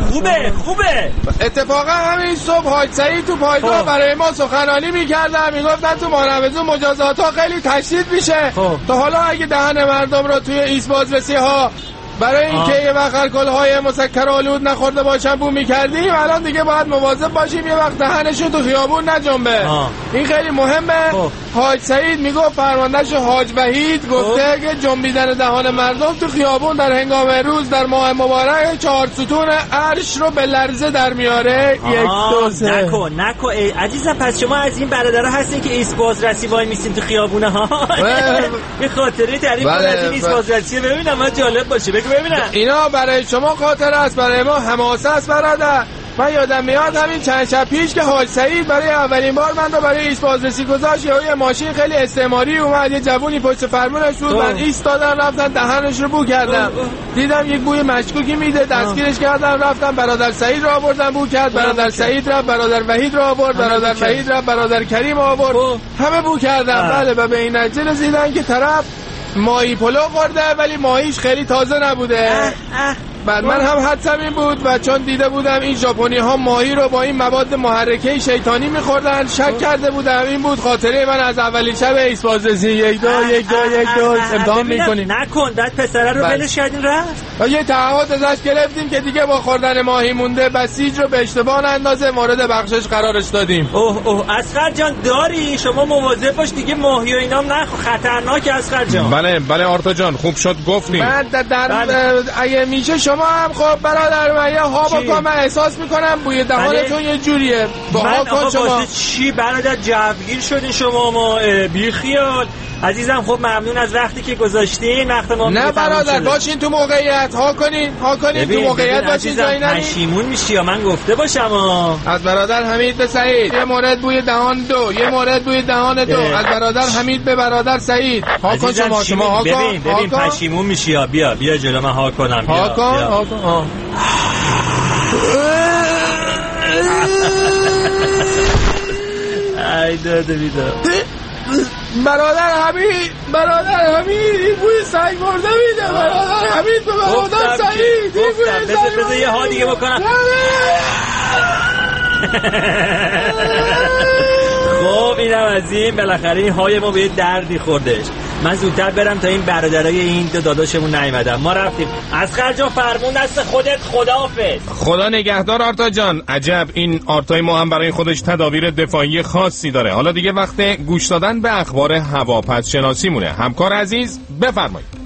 D: خوبه. اتفاقا همین صبح حاج سعید تو پایگاه برای ما سخنرانی می‌کردن، میگفتن تو ماه رمضان مجازات‌ها خیلی تشدید میشه. تا حالا اگه دهن مردم رو توی ایست بازرسی‌ها برای اینکه یه وقت الکل‌های مسکرآلود نخورده باشن بو می‌کردیم، الان دیگه باید مواظب باشیم یه وقت دهنشو تو خیابون نجنبه. این خیلی مهمه. حاج سعید میگفت فرماندهش حاج وحید گفته که جنبیدن دهان مردم تو خیابون در هنگام روز در ماه مبارک 4 ستون عرش رو به لرزه در میاره. 1 2 3
M: نکن عزیزم. پس شما از این برادرها هستین که ایست بازرسی وای میسین تو خیابونه ها؟ یه خاطره تعریف کن از این ایست بازرسی ببینم، من جالب باشه ببینم.
D: اینا برای شما خاطره است، برای ما حماسه است برادر. من یادم میاد همین چند شب پیش که حاج سعید برای اولین بار من رو برای ایست بازرسی گذاشت، یه ماشین خیلی استعماری اومد، یه جوونی پشت فرمونش بود، من ایستادم رفتن دهنش رو بو کردم، دیدم یک بوی مشکوکی میده، دستگیرش کردم، رفتم برادر سعید رو آوردم بو کرد، برادر سعید رفت برادر وحید رو آورد، برادر وحید رفت برادر کریم آورد، همه بو کردم. بله و به این نتیجه رسیدن که طرف ماهی پلو خورده ولی ماهیش خیلی تازه نبوده. بعد من هم حدسم این بود و چون دیده بودم این ژاپنی ها ماهی رو با این مواد محرکه شیطانی میخوردن، شک کرده بودم. این بود خاطره من از اولین شب ایست بازرسی. 1 2 امتحان میکنیم.
M: نکن داد پسره رو ولش کردین رفت.
D: یه تعهد ازش گرفتیم که دیگه با خوردن ماهی مونده بسیج رو به اشتباه اندازه مورد بخشش قرارش دادیم.
M: اوه اصغر جان داری شما مواظب باش دیگه، ماهی و اینام نخو، خطرناکه اصغر جان.
D: بله آرتا جان خوب شد گفتیم. من اگه میشه شما هم خب برادر من یه ها بکن، من احساس میکنم بوی دهانتون یه جوریه. با ها کن شما.
M: چی برادر جوگیر شدین شما؟ ما بی خیال عزیزم. خب ممنون از وقتی که گذاشتین، وقت ما
D: نه برادر باشین تو موقعیت، ها کنین تو موقعیت باشین، جایی نرین
M: پشیمون میشی یا من گفته باشم.
D: از برادر حمید به سعید یه مورد بوی دهان 2، یه مورد بوی دهان 2. از برادر حمید به برادر سعید. ها کن شما ها کن.
M: ببین پشیمون میشی یا بیا جلو من ها کنم.
D: ها کن.
M: ای داده بیدا
D: برادر حمید این بوی سنگ مرده میده. برادر حمید به برادر سعید این بوی سنگ
M: بذار یه ها دیگه بکنم. خب اینم از این. بالاخره این های ما به یه دردی خوردش. من زودتر برم تا این برادرای این دو داداشمون نیومدن. ما رفتیم. اصغر جان فرمون دست خودت، خداحافظ.
D: خدا نگهدار آرتا جان. عجب این آرتای ما هم برای خودش تدابیر دفاعی خاصی داره. حالا دیگه وقت گوش دادن به اخبار هواپس شناسی مونه. همکار عزیز بفرمایید.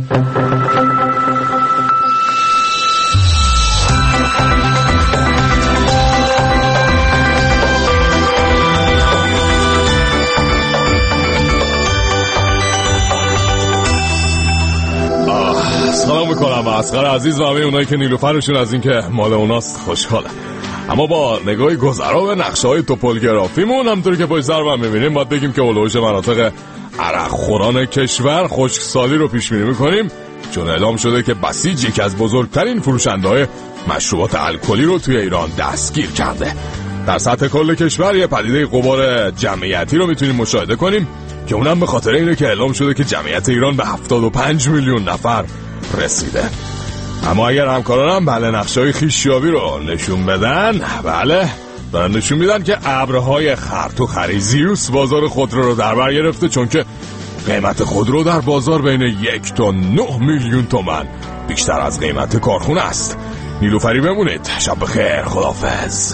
B: سلام میکنم اصغر عزیز و همه اونایی که نیلوفرشون از این که مال اوناست خوشحاله. اما با نگاهی گذرا به نقشه‌های توپولگرافیمون همونطوری که پشت سر من می‌بینیم باید بگیم که هولوش مناطق عرقخوران کشور خشکسالی رو پیش بینی می‌کنیم، چون اعلام شده که بسیج یکی از بزرگترین فروشنده‌های مشروبات الکلی رو توی ایران دستگیر کرده. در سطح کل کشور یه پدیده غبار جمعیتی رو میتونیم مشاهده کنیم که اونم به خاطر اینه که اعلام شده که جمعیت ایران به 75 میلیون نفر رسیده. اما اگر همکارانم بله نقشه‌های خویشیابی رو نشون بدن، بله دارن نشون میدن که ابرهای خرط و خریزیوس بازار خودرو رو در بر گرفته، چون که قیمت خودرو در بازار بین 1 تا 9 میلیون تومان بیشتر از قیمت کارخونه است. نیلوفری بمونید. شب بخیر. خداحافظ.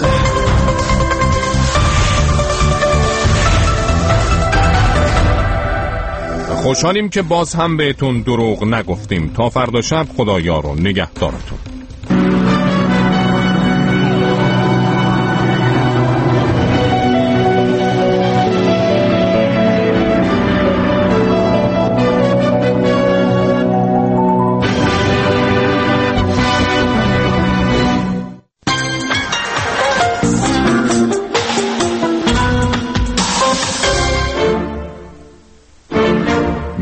D: خوشحالیم که باز هم بهتون دروغ نگفتیم. تا فردا شب خدایا رو نگهدارتون.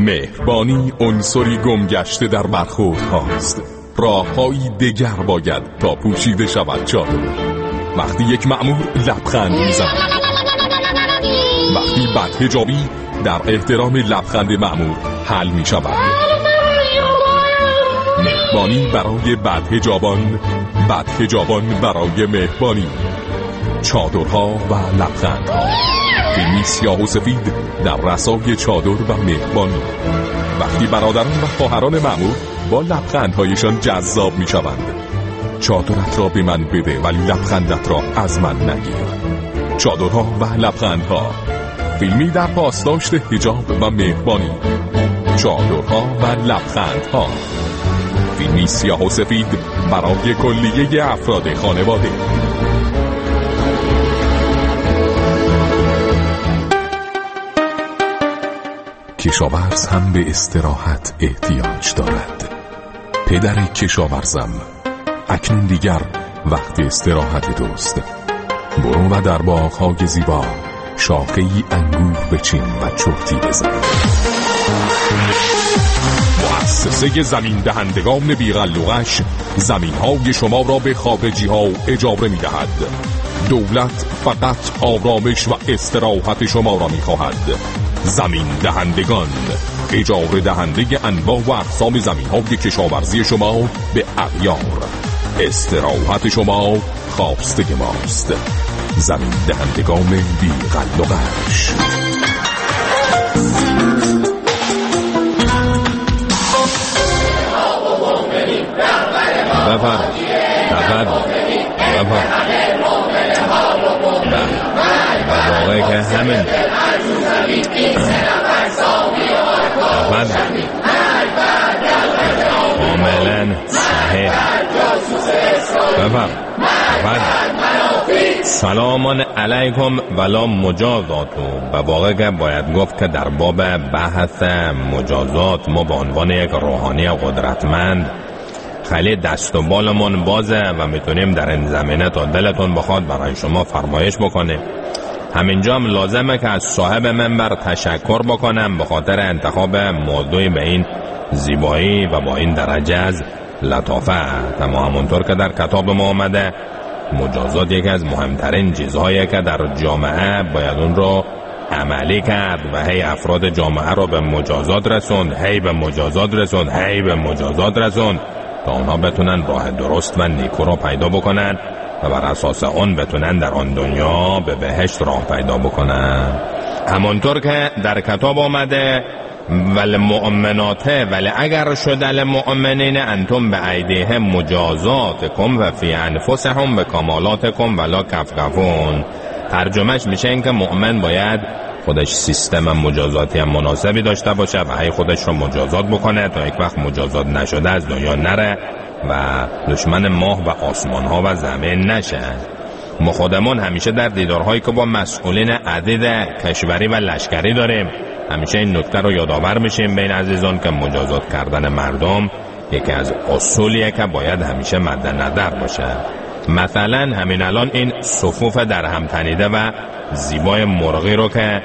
B: مهربانی عنصری گمگشته در برخورد هاست. راههایی دگر باید تا پوشیده شود چادر. وقتی یک مأمور لبخند میزند، وقتی بدحجابی در احترام لبخند مأمور حل می شود. مهربانی برای بدحجابان، بدحجابان برای مهربانی. چادرها و لبخندها، فیلمی سیاه و سفید در رسای چادر و مهربانی. وقتی برادران و خواهران مأمور با لبخندهایشان جذاب می شوند. چادرت را به من بده ولی لبخندت را از من نگیر. چادرها و لبخندها، فیلمی در پاسداشت حجاب و مهربانی. چادرها و لبخندها، فیلمی سیاه و سفید برای کلیه افراد خانواده. کشاورز هم به استراحت احتیاج دارد. پدر کشاورزم، اکنون دیگر وقت استراحت دوست. برو و در باغ‌های زیبا شاخه‌ای انگور بچین و چرتی بزن. مؤسسه زمین دهندگان بی‌غلغش زمین‌های شما را به خارجی‌ها اجاره می‌دهد. دولت فقط آرامش و استراحت شما را می‌خواهد. زمین دهندگان، اجاره دهنده انواع و اقسام زمین‌های کشاورزی شما به اغیار. استراحت شما خواسته ماست. زمین دهندگان بی‌غلغش.
N: واقعی که همین کاملا صحیح. سلامان علیکم ولا مجازاتو. و واقعی که باید گفت که در باب بحث مجازات ما به عنوان یک روحانی قدرتمند خیلی دست و بالمون بازه و میتونیم در این زمینه تا دلتون بخواد برای شما فرمایش بکنیم. همینجا هم لازمه که از صاحب منبر تشکر بکنم به خاطر انتخاب موضوعی به این زیبایی و با این درجه از لطافت. اما همونطور که در کتاب ما آمده، مجازات یکی از مهمترین چیزهایی که در جامعه باید اون رو عملی کرد و هی افراد جامعه رو به مجازات رسوند، هی به مجازات رسوند، هی به مجازات رسوند تا اونا بتونن راه درست و نیکو رو پیدا بکنن و بر اساس اون بتونن در آن دنیا به بهشت راه پیدا بکنن. همونطور که در کتاب آمده ولی مؤمناته ولی اگر شد المؤمنین انتم به ایدیهم مجازاتکم و فی انفسهم به کمالاتکم ولا کفکفون. ترجمهش میشه این که مؤمن باید خودش سیستم مجازاتی هم مناسبی داشته باشه و هی خودش رو مجازات بکنه تا یک وقت مجازات نشده از دنیا نره و دشمن ماه و آسمان ها و زمین نشه. ما خودمون همیشه در دیدارهایی که با مسئولین عدید کشوری و لشکری داریم همیشه این نکته رو یادآور میشیم بین عزیزان که مجازات کردن مردم یکی از اصولیه که باید همیشه مد نظر باشه. مثلا همین الان این صفوف در هم تنیده و زیبای مرغی رو که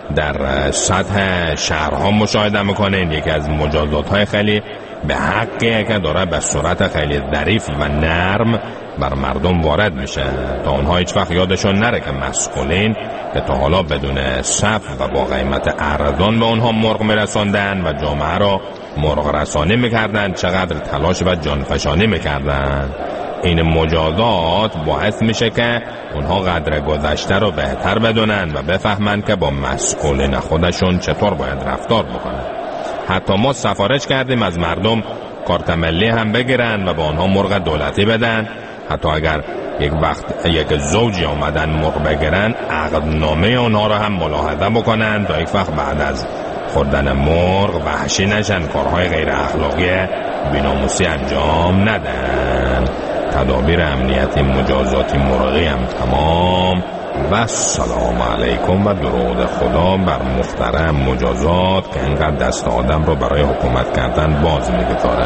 N: در سطح شهرها مشاهده میکنین یکی از مجازات‌های خیلی به حقیه که داره به صورت خیلی ظریف و نرم بر مردم وارد میشه تا اونها هیچ وقت یادشون نره که مسئولین که تا حالا بدون صف و با قیمت ارزان به اونها مرغ میرسوندن و جامعه را مرغ رسانی میکردن چقدر تلاش و جانفشانی میکردن. این مجازات باعث میشه که اونها قدر گذشته رو بهتر بدونن و بفهمن که با مسئولین خودشون چطور باید رفتار بکنن. حتی ما سفارش کردیم از مردم کارت ملی هم بگیرن و با آنها مرغ دولتی بدن. حتی اگر یک وقت یک زوجی آمدن مرغ بگیرن عقدنامه اونها رو هم ملاحظه بکنن تا یک وقت بعد از خوردن مرغ وحشی نشن، کارهای غیر اخلاقی بی‌ناموسی انجام ندن. تدابیر امنیتی مجازاتی مرغی هم تمام و سلام علیکم و درود خدا بر محترم مجازات که اینقدر دست آدم رو برای حکومت کردن باز میگذاره.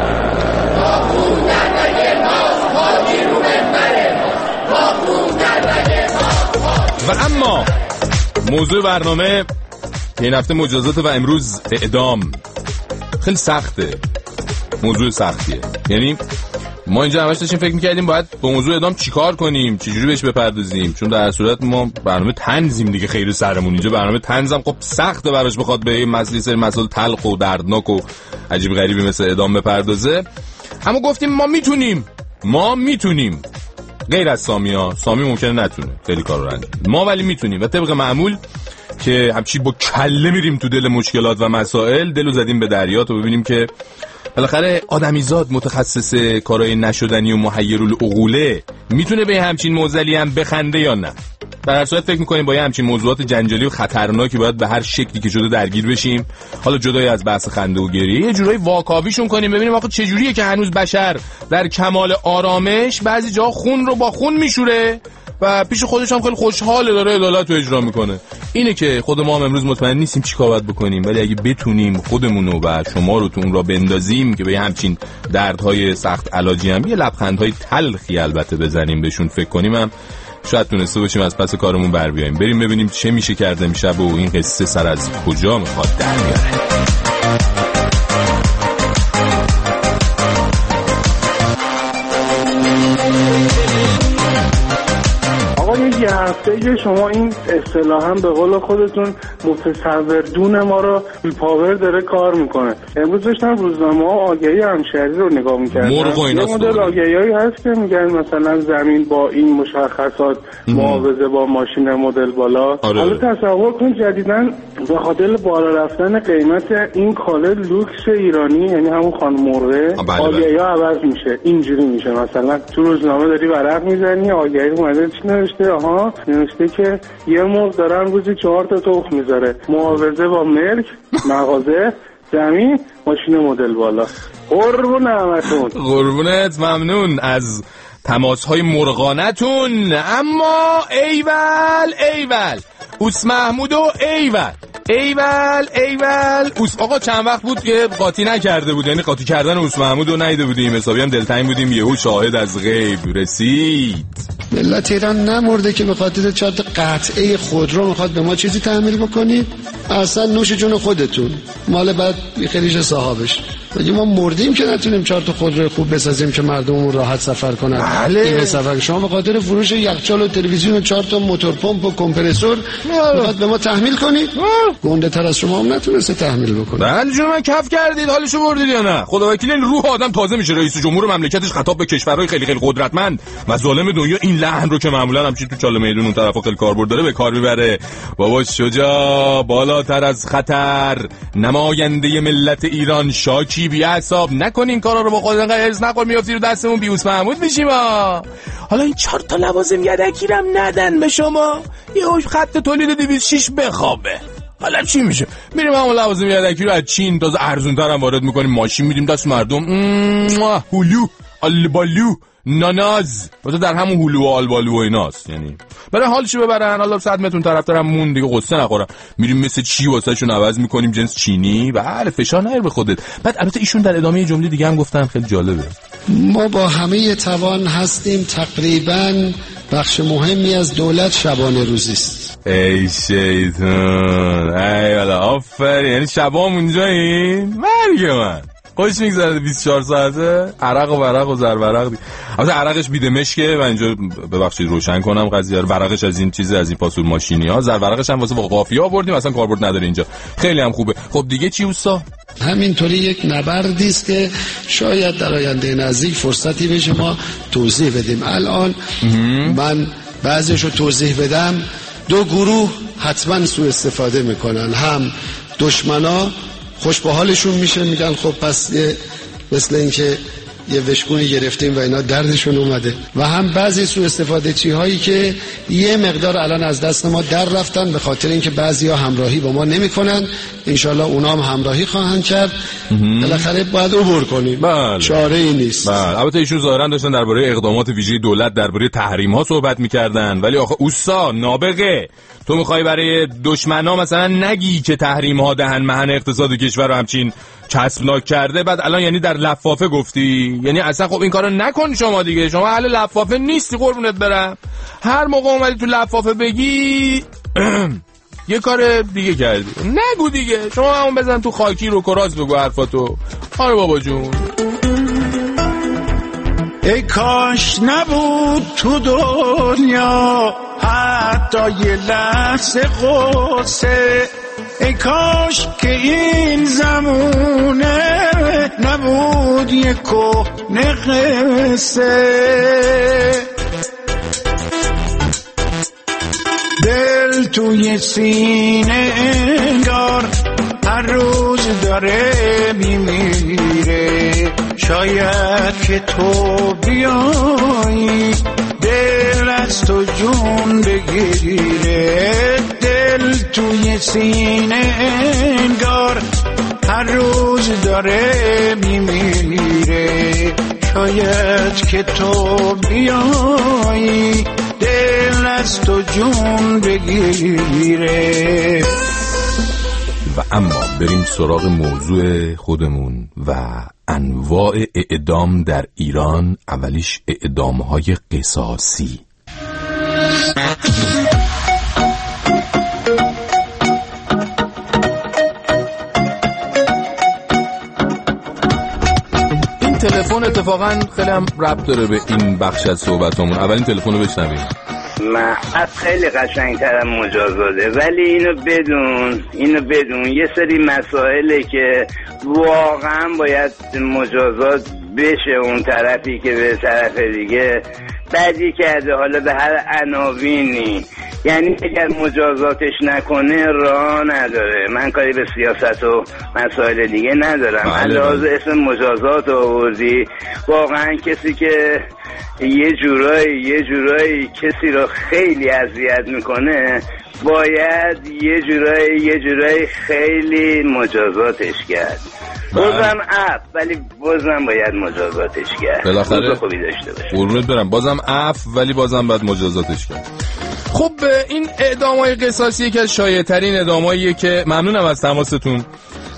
D: و اما موضوع برنامه این هفته مجازات و امروز اعدام. خیلی سخته، موضوع سختیه. یعنی ما اینجا همش داشتیم فکر می‌کردیم باید با موضوع اعدام چیکار کنیم، چجوری بهش بپردازیم، چون در صورت ما برنامه طنزیم دیگه، خیلی سرمون اینجا برنامه طنزم خب سخته براش بخواد به این مسائل تلخ و دردناک و عجیب غریبی مثل اعدام بپردازه. اما گفتیم ما میتونیم غیر از سامی ممکنه نتونه خیلی کار رو انجام، ما ولی میتونیم و طبق معمول که همچی با کله میریم تو دل مشکلات و مسائل، دلو زدیم به دریا تا ببینیم که بالاخره آدمیزاد متخصص کارهای نشدنی و محیرالعقوله میتونه به همچین موزلی هم بخنده یا نه. در هر صورت فکر میکنیم با همچین موضوعات جنجالی و خطرناکی باید به هر شکلی که شده درگیر بشیم. حالا جدای از بحث خنده و گریه یه جورایی واکاویشون کنیم، ببینیم آخه چجوریه که هنوز بشر در کمال آرامش بعضی جا خون رو با خون میشوره و پیش خودش هم خیلی خوشحاله داره عدالت رو اجرا میکنه. اینه که خود ما هم امروز مطمئن نیستیم چی کار باید بکنیم، ولی اگه بتونیم خودمونو و شما رو تو اون را بندازیم که به همچین دردهای سخت علاجی هم یه لبخندهای تلخی البته بزنیم بهشون فکر کنیم، هم شاید تونسته باشیم از پس کارمون بر بیاییم. بریم ببینیم چه میشه کرده امشب و این قصه سر از کجا میخواد در بیاره.
O: یه هفته که شما این اصطلاحاً به قول خودتون متصوردون ما رو بی پاور داره کار میکنه. امروز داشتم روزنامه ها آگهی همشهری رو نگاه میکردم، یه مدل آگهیایی هست که میگن مثلا زمین با این مشخصات معاوضه با ماشین مدل بالا. حالا تصور کن جدیداً به خاطر بالا رفتن قیمت این کالا لوکس ایرانی، یعنی همون خانم مرغ، آگهی ها عوض میشه. اینجوری میشه مثلا تو روزنامه داری ورق میزنی، آگهی اومده چی نوشته؟ نوشته که یه مرغ دارن روزی 4 تا تخم میذاره، معاوضه با ملک، مغازه، زمین، ماشین مدل بالا. قربون نعمتون.
D: قربونت، ممنون از تماس‌های مرغانتون. اما ایول اوس محمود و ایول آقا چند وقت بود که قاطی نکرده بود، یعنی قاطی کردن اوس محمود رو ندیده بودیم، حسابی هم دلتنگ بودیم، یهو شاهد از غیب رسید.
P: ملت ایران نمرده که به خاطر 4 قطعه خودرو میخواد به ما چیزی تحمیل بکنید؟ اصلا نوش جون خودتون، مال بعد خیلیش صاحبش. بگیم ما مردیم که نتونیم 4 خودرو خوب بسازیم که مردممون راحت سفر کنن. این سفر شما به خاطر فروش یخچال و تلویزیون و 4 موتور پمپ و کمپرسور میخواد به ما تحمیل کنید؟ گنده تر از شما هم نتونسته تحمیل بکنه.
D: بله جون من کف کردید، حالشو بردید یا نه؟ خدا وکیل این روح آدم تازه میشه. رئیس جمهور مملکتش خطاب به کشورهای خیلی قدرتمند و ظالم دنیا این لحن رو که معمولا همچین تو چاله میدون اون طرفا خیلی کاربرد داره به کار میبره. بابا شجاع بالاتر از خطر، نماینده ملت ایران شاکی بی حساب نکنین کارا رو با خودت قرض نخور، میافتی رو دستمون بیوس محمود میشیم. حالا این 4 لوازم یدکی رو ندن به شما، یه خط تولید 206 بخوابه. حالا چی میشه؟ میریم همون لوازم یدکی رو از چین تازه ارزون‌تر هم وارد میکنیم، ماشین میدیم دست مردم، هولو آلبالو ناناز واسه در همون هولو و آلبالو و ایناست، یعنی برای حالشو ببرن. حالا 100 متر طرفدارم مون دیگه قصه نخورم، میریم مثل چی واسه شون عوض میکنیم جنس چینی. بله فشار نیر به خودت. بعد البته ایشون در ادامه جمله دیگه هم گفتن خیلی جالبه،
P: ما با همه توان هستیم، تقریبا بخش مهمی از دولت شبانه روزی است.
D: ای شیطان، ای والا آفرین، یعنی شبام اونجاییم. مرگ من خوش میگذره 24 ساعته، عرق و ورق و زرورق. البته عرقش بیدمشکه و اینجا ببخشید روشن کنم قضیه رو، ورقش از این چیز، از این پاسور ماشینی ها، زرورقش هم واسه قافیه آوردیم، اصلا کاربرد نداره اینجا، خیلی هم خوبه. خب دیگه چی اوستا؟
P: همینطوری یک نبردی است که شاید در آینده نزدیک فرصتی بشه ما توضیح بدیم. الان من بعضیشو توضیح بدم، 2 گروه حتما سوء استفاده میکنن، هم دشمنا خوش به حالشون میشه، میگن خب پس مثل این که یه وشگونی گرفتیم و اینا دردشون اومده، و هم بعضی سوء استفاده چی هایی که یه مقدار الان از دست ما در رفتن به خاطر اینکه بعضیا همراهی با ما نمیکنن، انشالله اونا هم همراهی خواهند کرد. بالاخره باید عبور کنیم.
D: بله.
P: چاره ای نیست.
D: بله. البته ایشون ظاهرا داشتن درباره اقدامات ویژه دولت درباره تحریم ها صحبت میکردن، ولی آخه اوستا نابغه، تو میخوای برای دشمنا مثلا نگی که تحریم ها دهن مهن اقتصاد کشور رو همچین چسبناک کرده، بعد الان یعنی در لفافه گفتی؟ یعنی اصلا خب این کارو نکن شما دیگه، شما اهل لفافه نیستی قربونت برم. هر موقع اومدی تو لفافه بگی یه کار دیگه کردی. نگو دیگه، شما همون بزن تو خاکی رو کراز بگو حرفاتو. آره بابا جون.
Q: ای کاش نبود تو دنیا حتی یه لحظه قصه، ای کاش که این زمونه نبود یه کهنه قصه. دل توی سینه انگار هر روز داره میمیره، شاید که تو بیایی دل از تو جون بگیره. دل توی سینه انگار هر روز داره میمیره، شاید که تو بیایی دل از تو جون بگیره.
B: و اما بریم سراغ موضوع خودمون و انواع اعدام در ایران. اولیش اعدام‌های قصاصی.
D: این تلفن اتفاقا خیلی هم ربط داره به این بخش از صحبتمون. اولین تلفن رو بشنویم.
R: محمد خیلی قشنگتر مجازاته، ولی اینو بدون یه سری مسائله که واقعا باید مجازات بشه. اون طرفی که به طرف دیگه بدی کرده، حالا به هر عناوینی، یعنی اگر مجازاتش نکنه راه نداره. من کاری به سیاست و مسائل دیگه ندارم. علاوه اسم مجازات آوردی، واقعا کسی که یه جورایی کسی رو خیلی اذیت میکنه باید یه جورایی خیلی مجازاتش کرد. بازم ولی بازم باید مجازاتش کرد.
D: بالاخره
R: خوبی داشته باشه.
D: قربونت برم، بازم ولی بازم باید مجازاتش کرد. خب این اعدام‌های قصاصی یکی از شایع‌ترین اعدام‌هاییه که ممنونم از تماستون.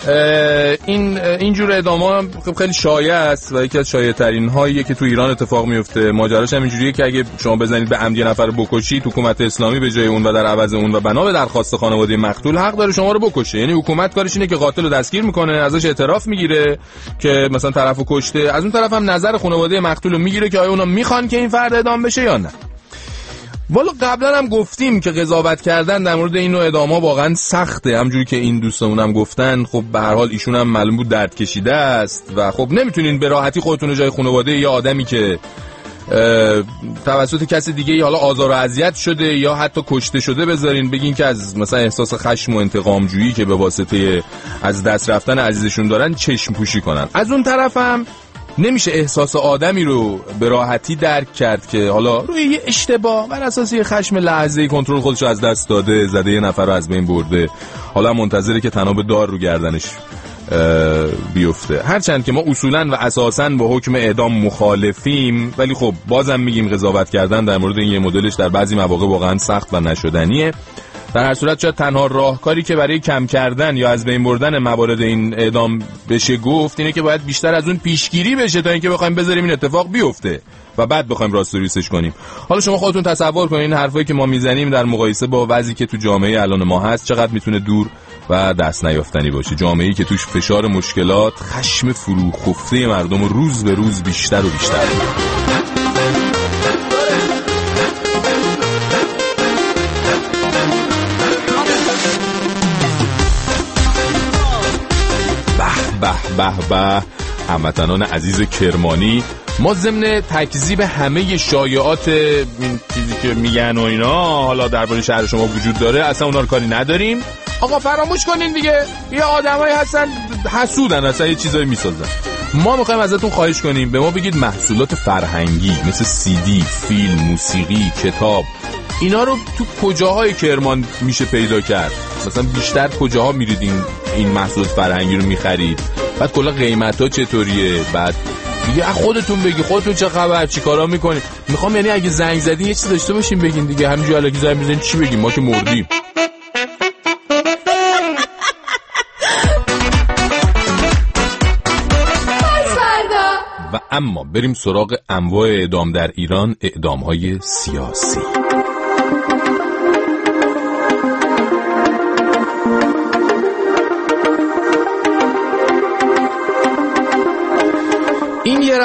D: این جور اعدام‌ها خیلی شایع است و یکی از شایع‌ترین هاییه که تو ایران اتفاق میفته. ماجراش هم اینجوریه که اگه شما بزنید به عمد یه نفر بکشید، حکومت اسلامی به جای اون و در عوض اون و بنا به درخواست خانواده مقتول حق داره شما رو بکشه. یعنی حکومت کارش اینه که قاتل رو دستگیر میکنه، ازش اعتراف میگیره که مثلا طرفو کشته، از اون طرف هم نظر خانواده مقتول رو میگیره که آیا اونا میخوان که این فرد اعدام بشه یا نه. والا قبلا هم گفتیم که قضاوت کردن در مورد این نوع اعدام‌ها واقعا سخته. همونجوری که این دوستمون هم گفتن، خب به هر حال ایشون هم معلوم بود درد کشیده است و خب نمیتونین به راحتی خودتون رو جای خانواده یا آدمی که توسط کسی دیگه حالا آزار و اذیت شده یا حتی کشته شده بذارین، بگین که از مثلا احساس خشم و انتقام جویی که به واسطه از دست رفتن عزیزشون دارن چشم پوشی کنن. از اون طرف هم نمیشه احساس آدمی رو به راحتی درک کرد که حالا روی یه اشتباه بر اساس یه خشم لحظه‌ای کنترل خودش رو از دست داده، زده یه نفر رو از بین برده، حالا منتظره که تناب دار رو گردنش بیفته. هرچند که ما اصولاً و اساساً با حکم اعدام مخالفیم، ولی خب بازم میگیم قضاوت کردن در مورد این یه مدلش در بعضی مواقع واقعاً سخت و نشدنیه. در هر صورت شاید تنها راهکاری که برای کم کردن یا از بین بردن موارد این اعدام بشه گفت اینه که باید بیشتر از اون پیشگیری بشه تا اینکه بخوایم بذاریم این اتفاق بیفته و بعد بخوایم راست و ریسش کنیم. حالا شما خودتون تصور کنین این حرفایی که ما میزنیم در مقایسه با وضعی که تو جامعه الان ما هست چقدر میتونه دور و دست نیافتنی باشه. جامعه‌ای که توش فشار مشکلات، خشم فروخفته مردم روز به روز بیشتر و بیشتر. به هموطنان عزیز کرمانی، ما ضمن تکذیب همه شایعات این چیزی که میگن و اینا حالا درباره شهر شما وجود داره، اصلا اونا رو کاری نداریم. آقا فراموش کنین دیگه، یه آدمایی هستن حسودن، اصلا یه چیزایی میسازن. ما میخوایم ازتون خواهش کنیم به ما بگید محصولات فرهنگی مثل CD، فیلم، موسیقی، کتاب، اینا رو تو کجاهای کرمان میشه پیدا کرد؟ مثلا بیشتر کجاها میرید این محصولات فرهنگی رو میخرید؟ بعد کلا قیمتا چطوریه؟ بعد دیگه خودتون بگی خودتون چه خبر، چی کارا میکنید. میخوام یعنی اگه زنگ زدین یه چیز داشته باشین بگین دیگه، همینجوری الکی زنگ میزنین چی بگیم؟ ما که مردیم. و اما بریم سراغ انواع اعدام در ایران، اعدام‌های سیاسی.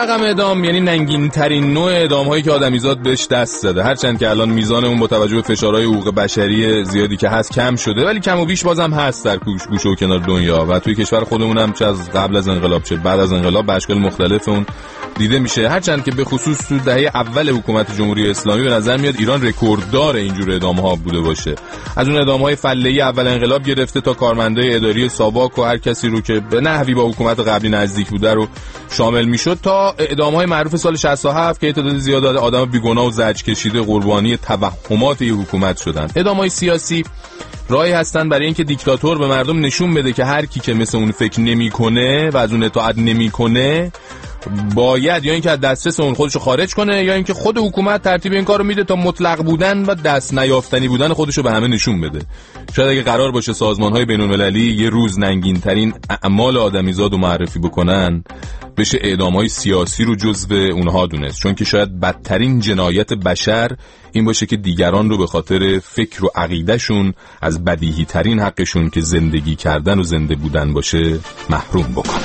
D: رقم اعدام یعنی ننگین ترین نوع اعدام هایی که آدمیزاد بهش دست زده، هرچند که الان میزان اون با توجه به فشارهای حقوق بشری زیادی که هست کم شده، ولی کم و بیش بازم هست در گوشه و کنار دنیا و توی کشور خودمون هم چه از قبل از انقلاب چه بعد از انقلاب به اشکال مختلف اون دیده میشه. هرچند که به خصوص تو دهه اول حکومت جمهوری اسلامی به نظر میاد ایران رکورددار اینجور اعدام‌ها بوده باشه. از اون اعدام‌های فله‌ای اول انقلاب گرفته تا کارمندای اداری ساواک و هر کسی رو که به نحوی با حکومت قبلی نزدیک بوده رو شامل میشد، تا اعدام‌های معروف سال 67 که تعداد زیاد آدم بیگناه و زجر کشیده قربانی توهمات حکومت شدن. اعدام‌های سیاسی راهی هستن برای اینکه دیکتاتور به مردم نشون بده که هر کی که مثل اون فکر نمی‌کنه و از اون اطاعت نمی‌کنه باید یا اینکه از دسترس اون خودشو خارج کنه یا اینکه خود حکومت ترتیب این کارو میده تا مطلق بودن و دست نیافتنی بودن خودشو به همه نشون بده. شاید اگه قرار باشه سازمان‌های بین‌المللی یه روز ننگین‌ترین اعمال آدمیزاد رو معرفی بکنن، بشه اعدام‌های سیاسی رو جزو اونها دونست، چون که شاید بدترین جنایت بشر این باشه که دیگران رو به خاطر فکر و عقیدهشون از بدیهی ترین حقشون که زندگی کردن و زنده بودن باشه محروم بکنه.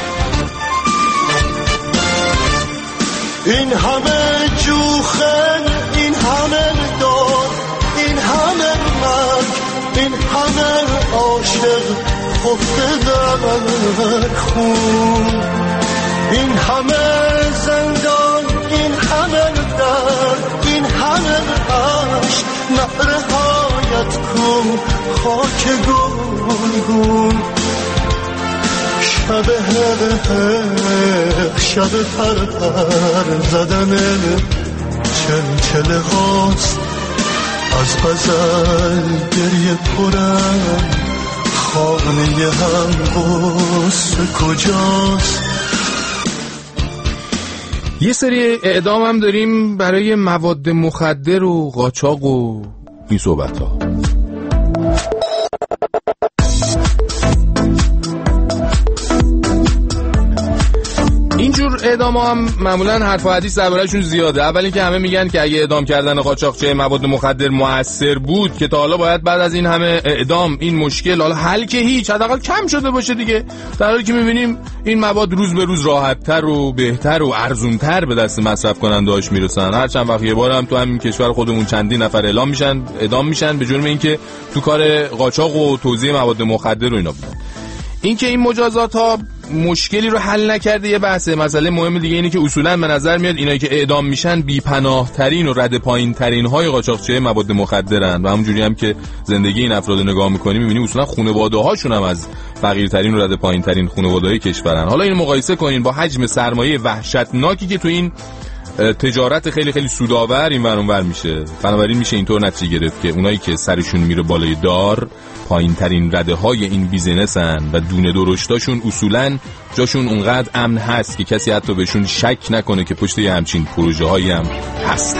S: این همه جوخن، این همه دار، این همه مرگ، این همه عاشق خفته در خون، این همه زندان، این همه درد، این همه عشق، نرهایت کن خاک گلگون. شب پر زدن چلچله هاست، از غزل گریه پرم خانه هم غصه کجاست.
D: یه سری اعدام هم داریم برای مواد مخدر و قاچاق و این صحبت ها. اینجور اعدام ها هم معمولا حرف و حدیث درباره‌شون زیاده. اول اینکه همه میگن که اگه اعدام کردن قاچاقچی مواد مخدر مؤثر بود که تا حالا باید بعد از این همه اعدام این مشکل حالا حل که هیچ حداقل کم شده باشه دیگه، در حالی که میبینیم این مواد روز به روز راحت‌تر و بهتر و ارزون‌تر به دست مصرف کننده‌هاش میرسن. هر چند وقت یه بار هم تو همین کشور خودمون چندین نفر اعدام میشن به جرم اینکه تو کار قاچاق و توزیع مواد مخدر و اینا بودن. اینکه این مجازات ها مشکلی رو حل نکرده یه بحثه. مسئله مهم دیگه اینه که اصولا به نظر میاد اینایی که اعدام میشن بی‌پناه ترین و رد پایین ترین های قاچاقچی مواد مخدرن و همونجوری هم که زندگی این افراد نگاه می‌کنی می‌بینی اصولا خانواده هاشون هم از فقیرترین و رد پایین ترین خانواده‌های کشورن. حالا اینو مقایسه کنین با حجم سرمایه وحشتناکی که تو این تجارت خیلی خیلی سودآور این ور اونور میشه. بنابراین میشه اینطور نتیجه گرفت که اونایی که سرشون میره بالای دار پایین ترین رده های این بیزینسن و دونه درشتاشون اصولاً جاشون اونقدر امن هست که کسی حتی بهشون شک نکنه که پشت یه همچین پروژه هایی هم هستن.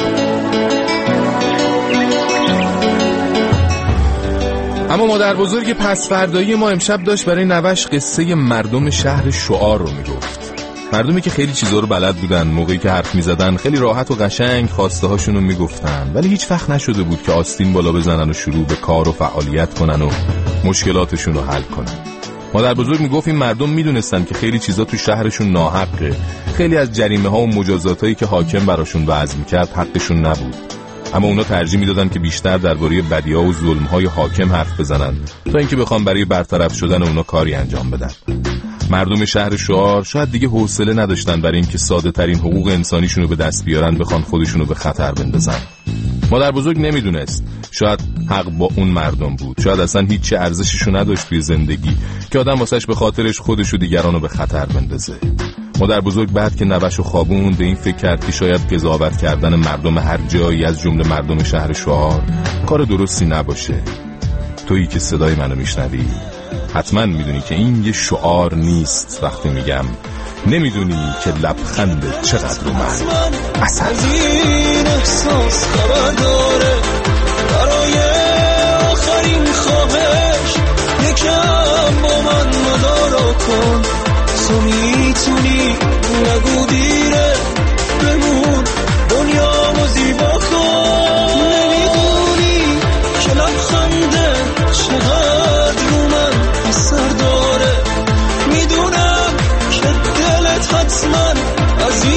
D: اما مادر بزرگ پسفردایی ما امشب داشت برای نوش قصه مردم شهر شعار رو میگفت. مردمی که خیلی چیزا رو بلد بودن، موقعی که حرف میزدن خیلی راحت و قشنگ خواسته هاشون رو میگفتن، ولی هیچ وقت نشده بود که آستین بالا بزنن و شروع به کار و فعالیت کنن و مشکلاتشون رو حل کنن. مادر بزرگ میگفت این مردم میدونستن که خیلی چیزا تو شهرشون ناحقه، خیلی از جریمه ها و مجازات هایی که حاکم براشون وضع میکرد حقشون نبود، اما اونا ترجیح میدادن که بیشتر درباره بدی‌ها و ظلم‌های حاکم حرف بزنن تا اینکه بخوام برای برطرف شدن اونا کاری انجام بدن. مردم شهر شعار شاید دیگه حوصله نداشتن برای اینکه ساده ترین حقوق انسانیشون رو به دست بیارن بخوان خودشونو به خطر بندازن. مادر بزرگ نمیدونست شاید حق با اون مردم بود، شاید اصلا هیچ ارزشیشو نداشت توی زندگی که آدم واسش به خاطرش خودشو دیگرانو به خطر بندازه. مادر بزرگ بعد که نوشو خوابون به این فکر کرد که شاید قضاوت کردن مردم هر جایی از جمله مردم شهر شعار کار درستی نباشه. تویی که صدای منو میشنوی حتما میدونی که این یه شعار نیست وقتی میگم نمیدونی که لبخند چقدر رو من اثر
C: این احساس خبر داره. برای آخرین خواهش یکم با من مدارا کن، تو میتونی نگو دیره بمون دنیا زیبا کن. نمیدونی که لبخنده چقدر رو من اثر داره. میدونم که دلت حتما از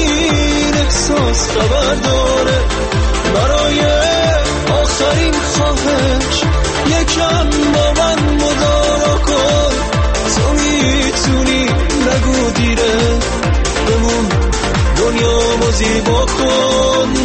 C: این خواهش یکم با من مدارا کن تو میتونی نگو دیره بمون دنیا ما زیبا کن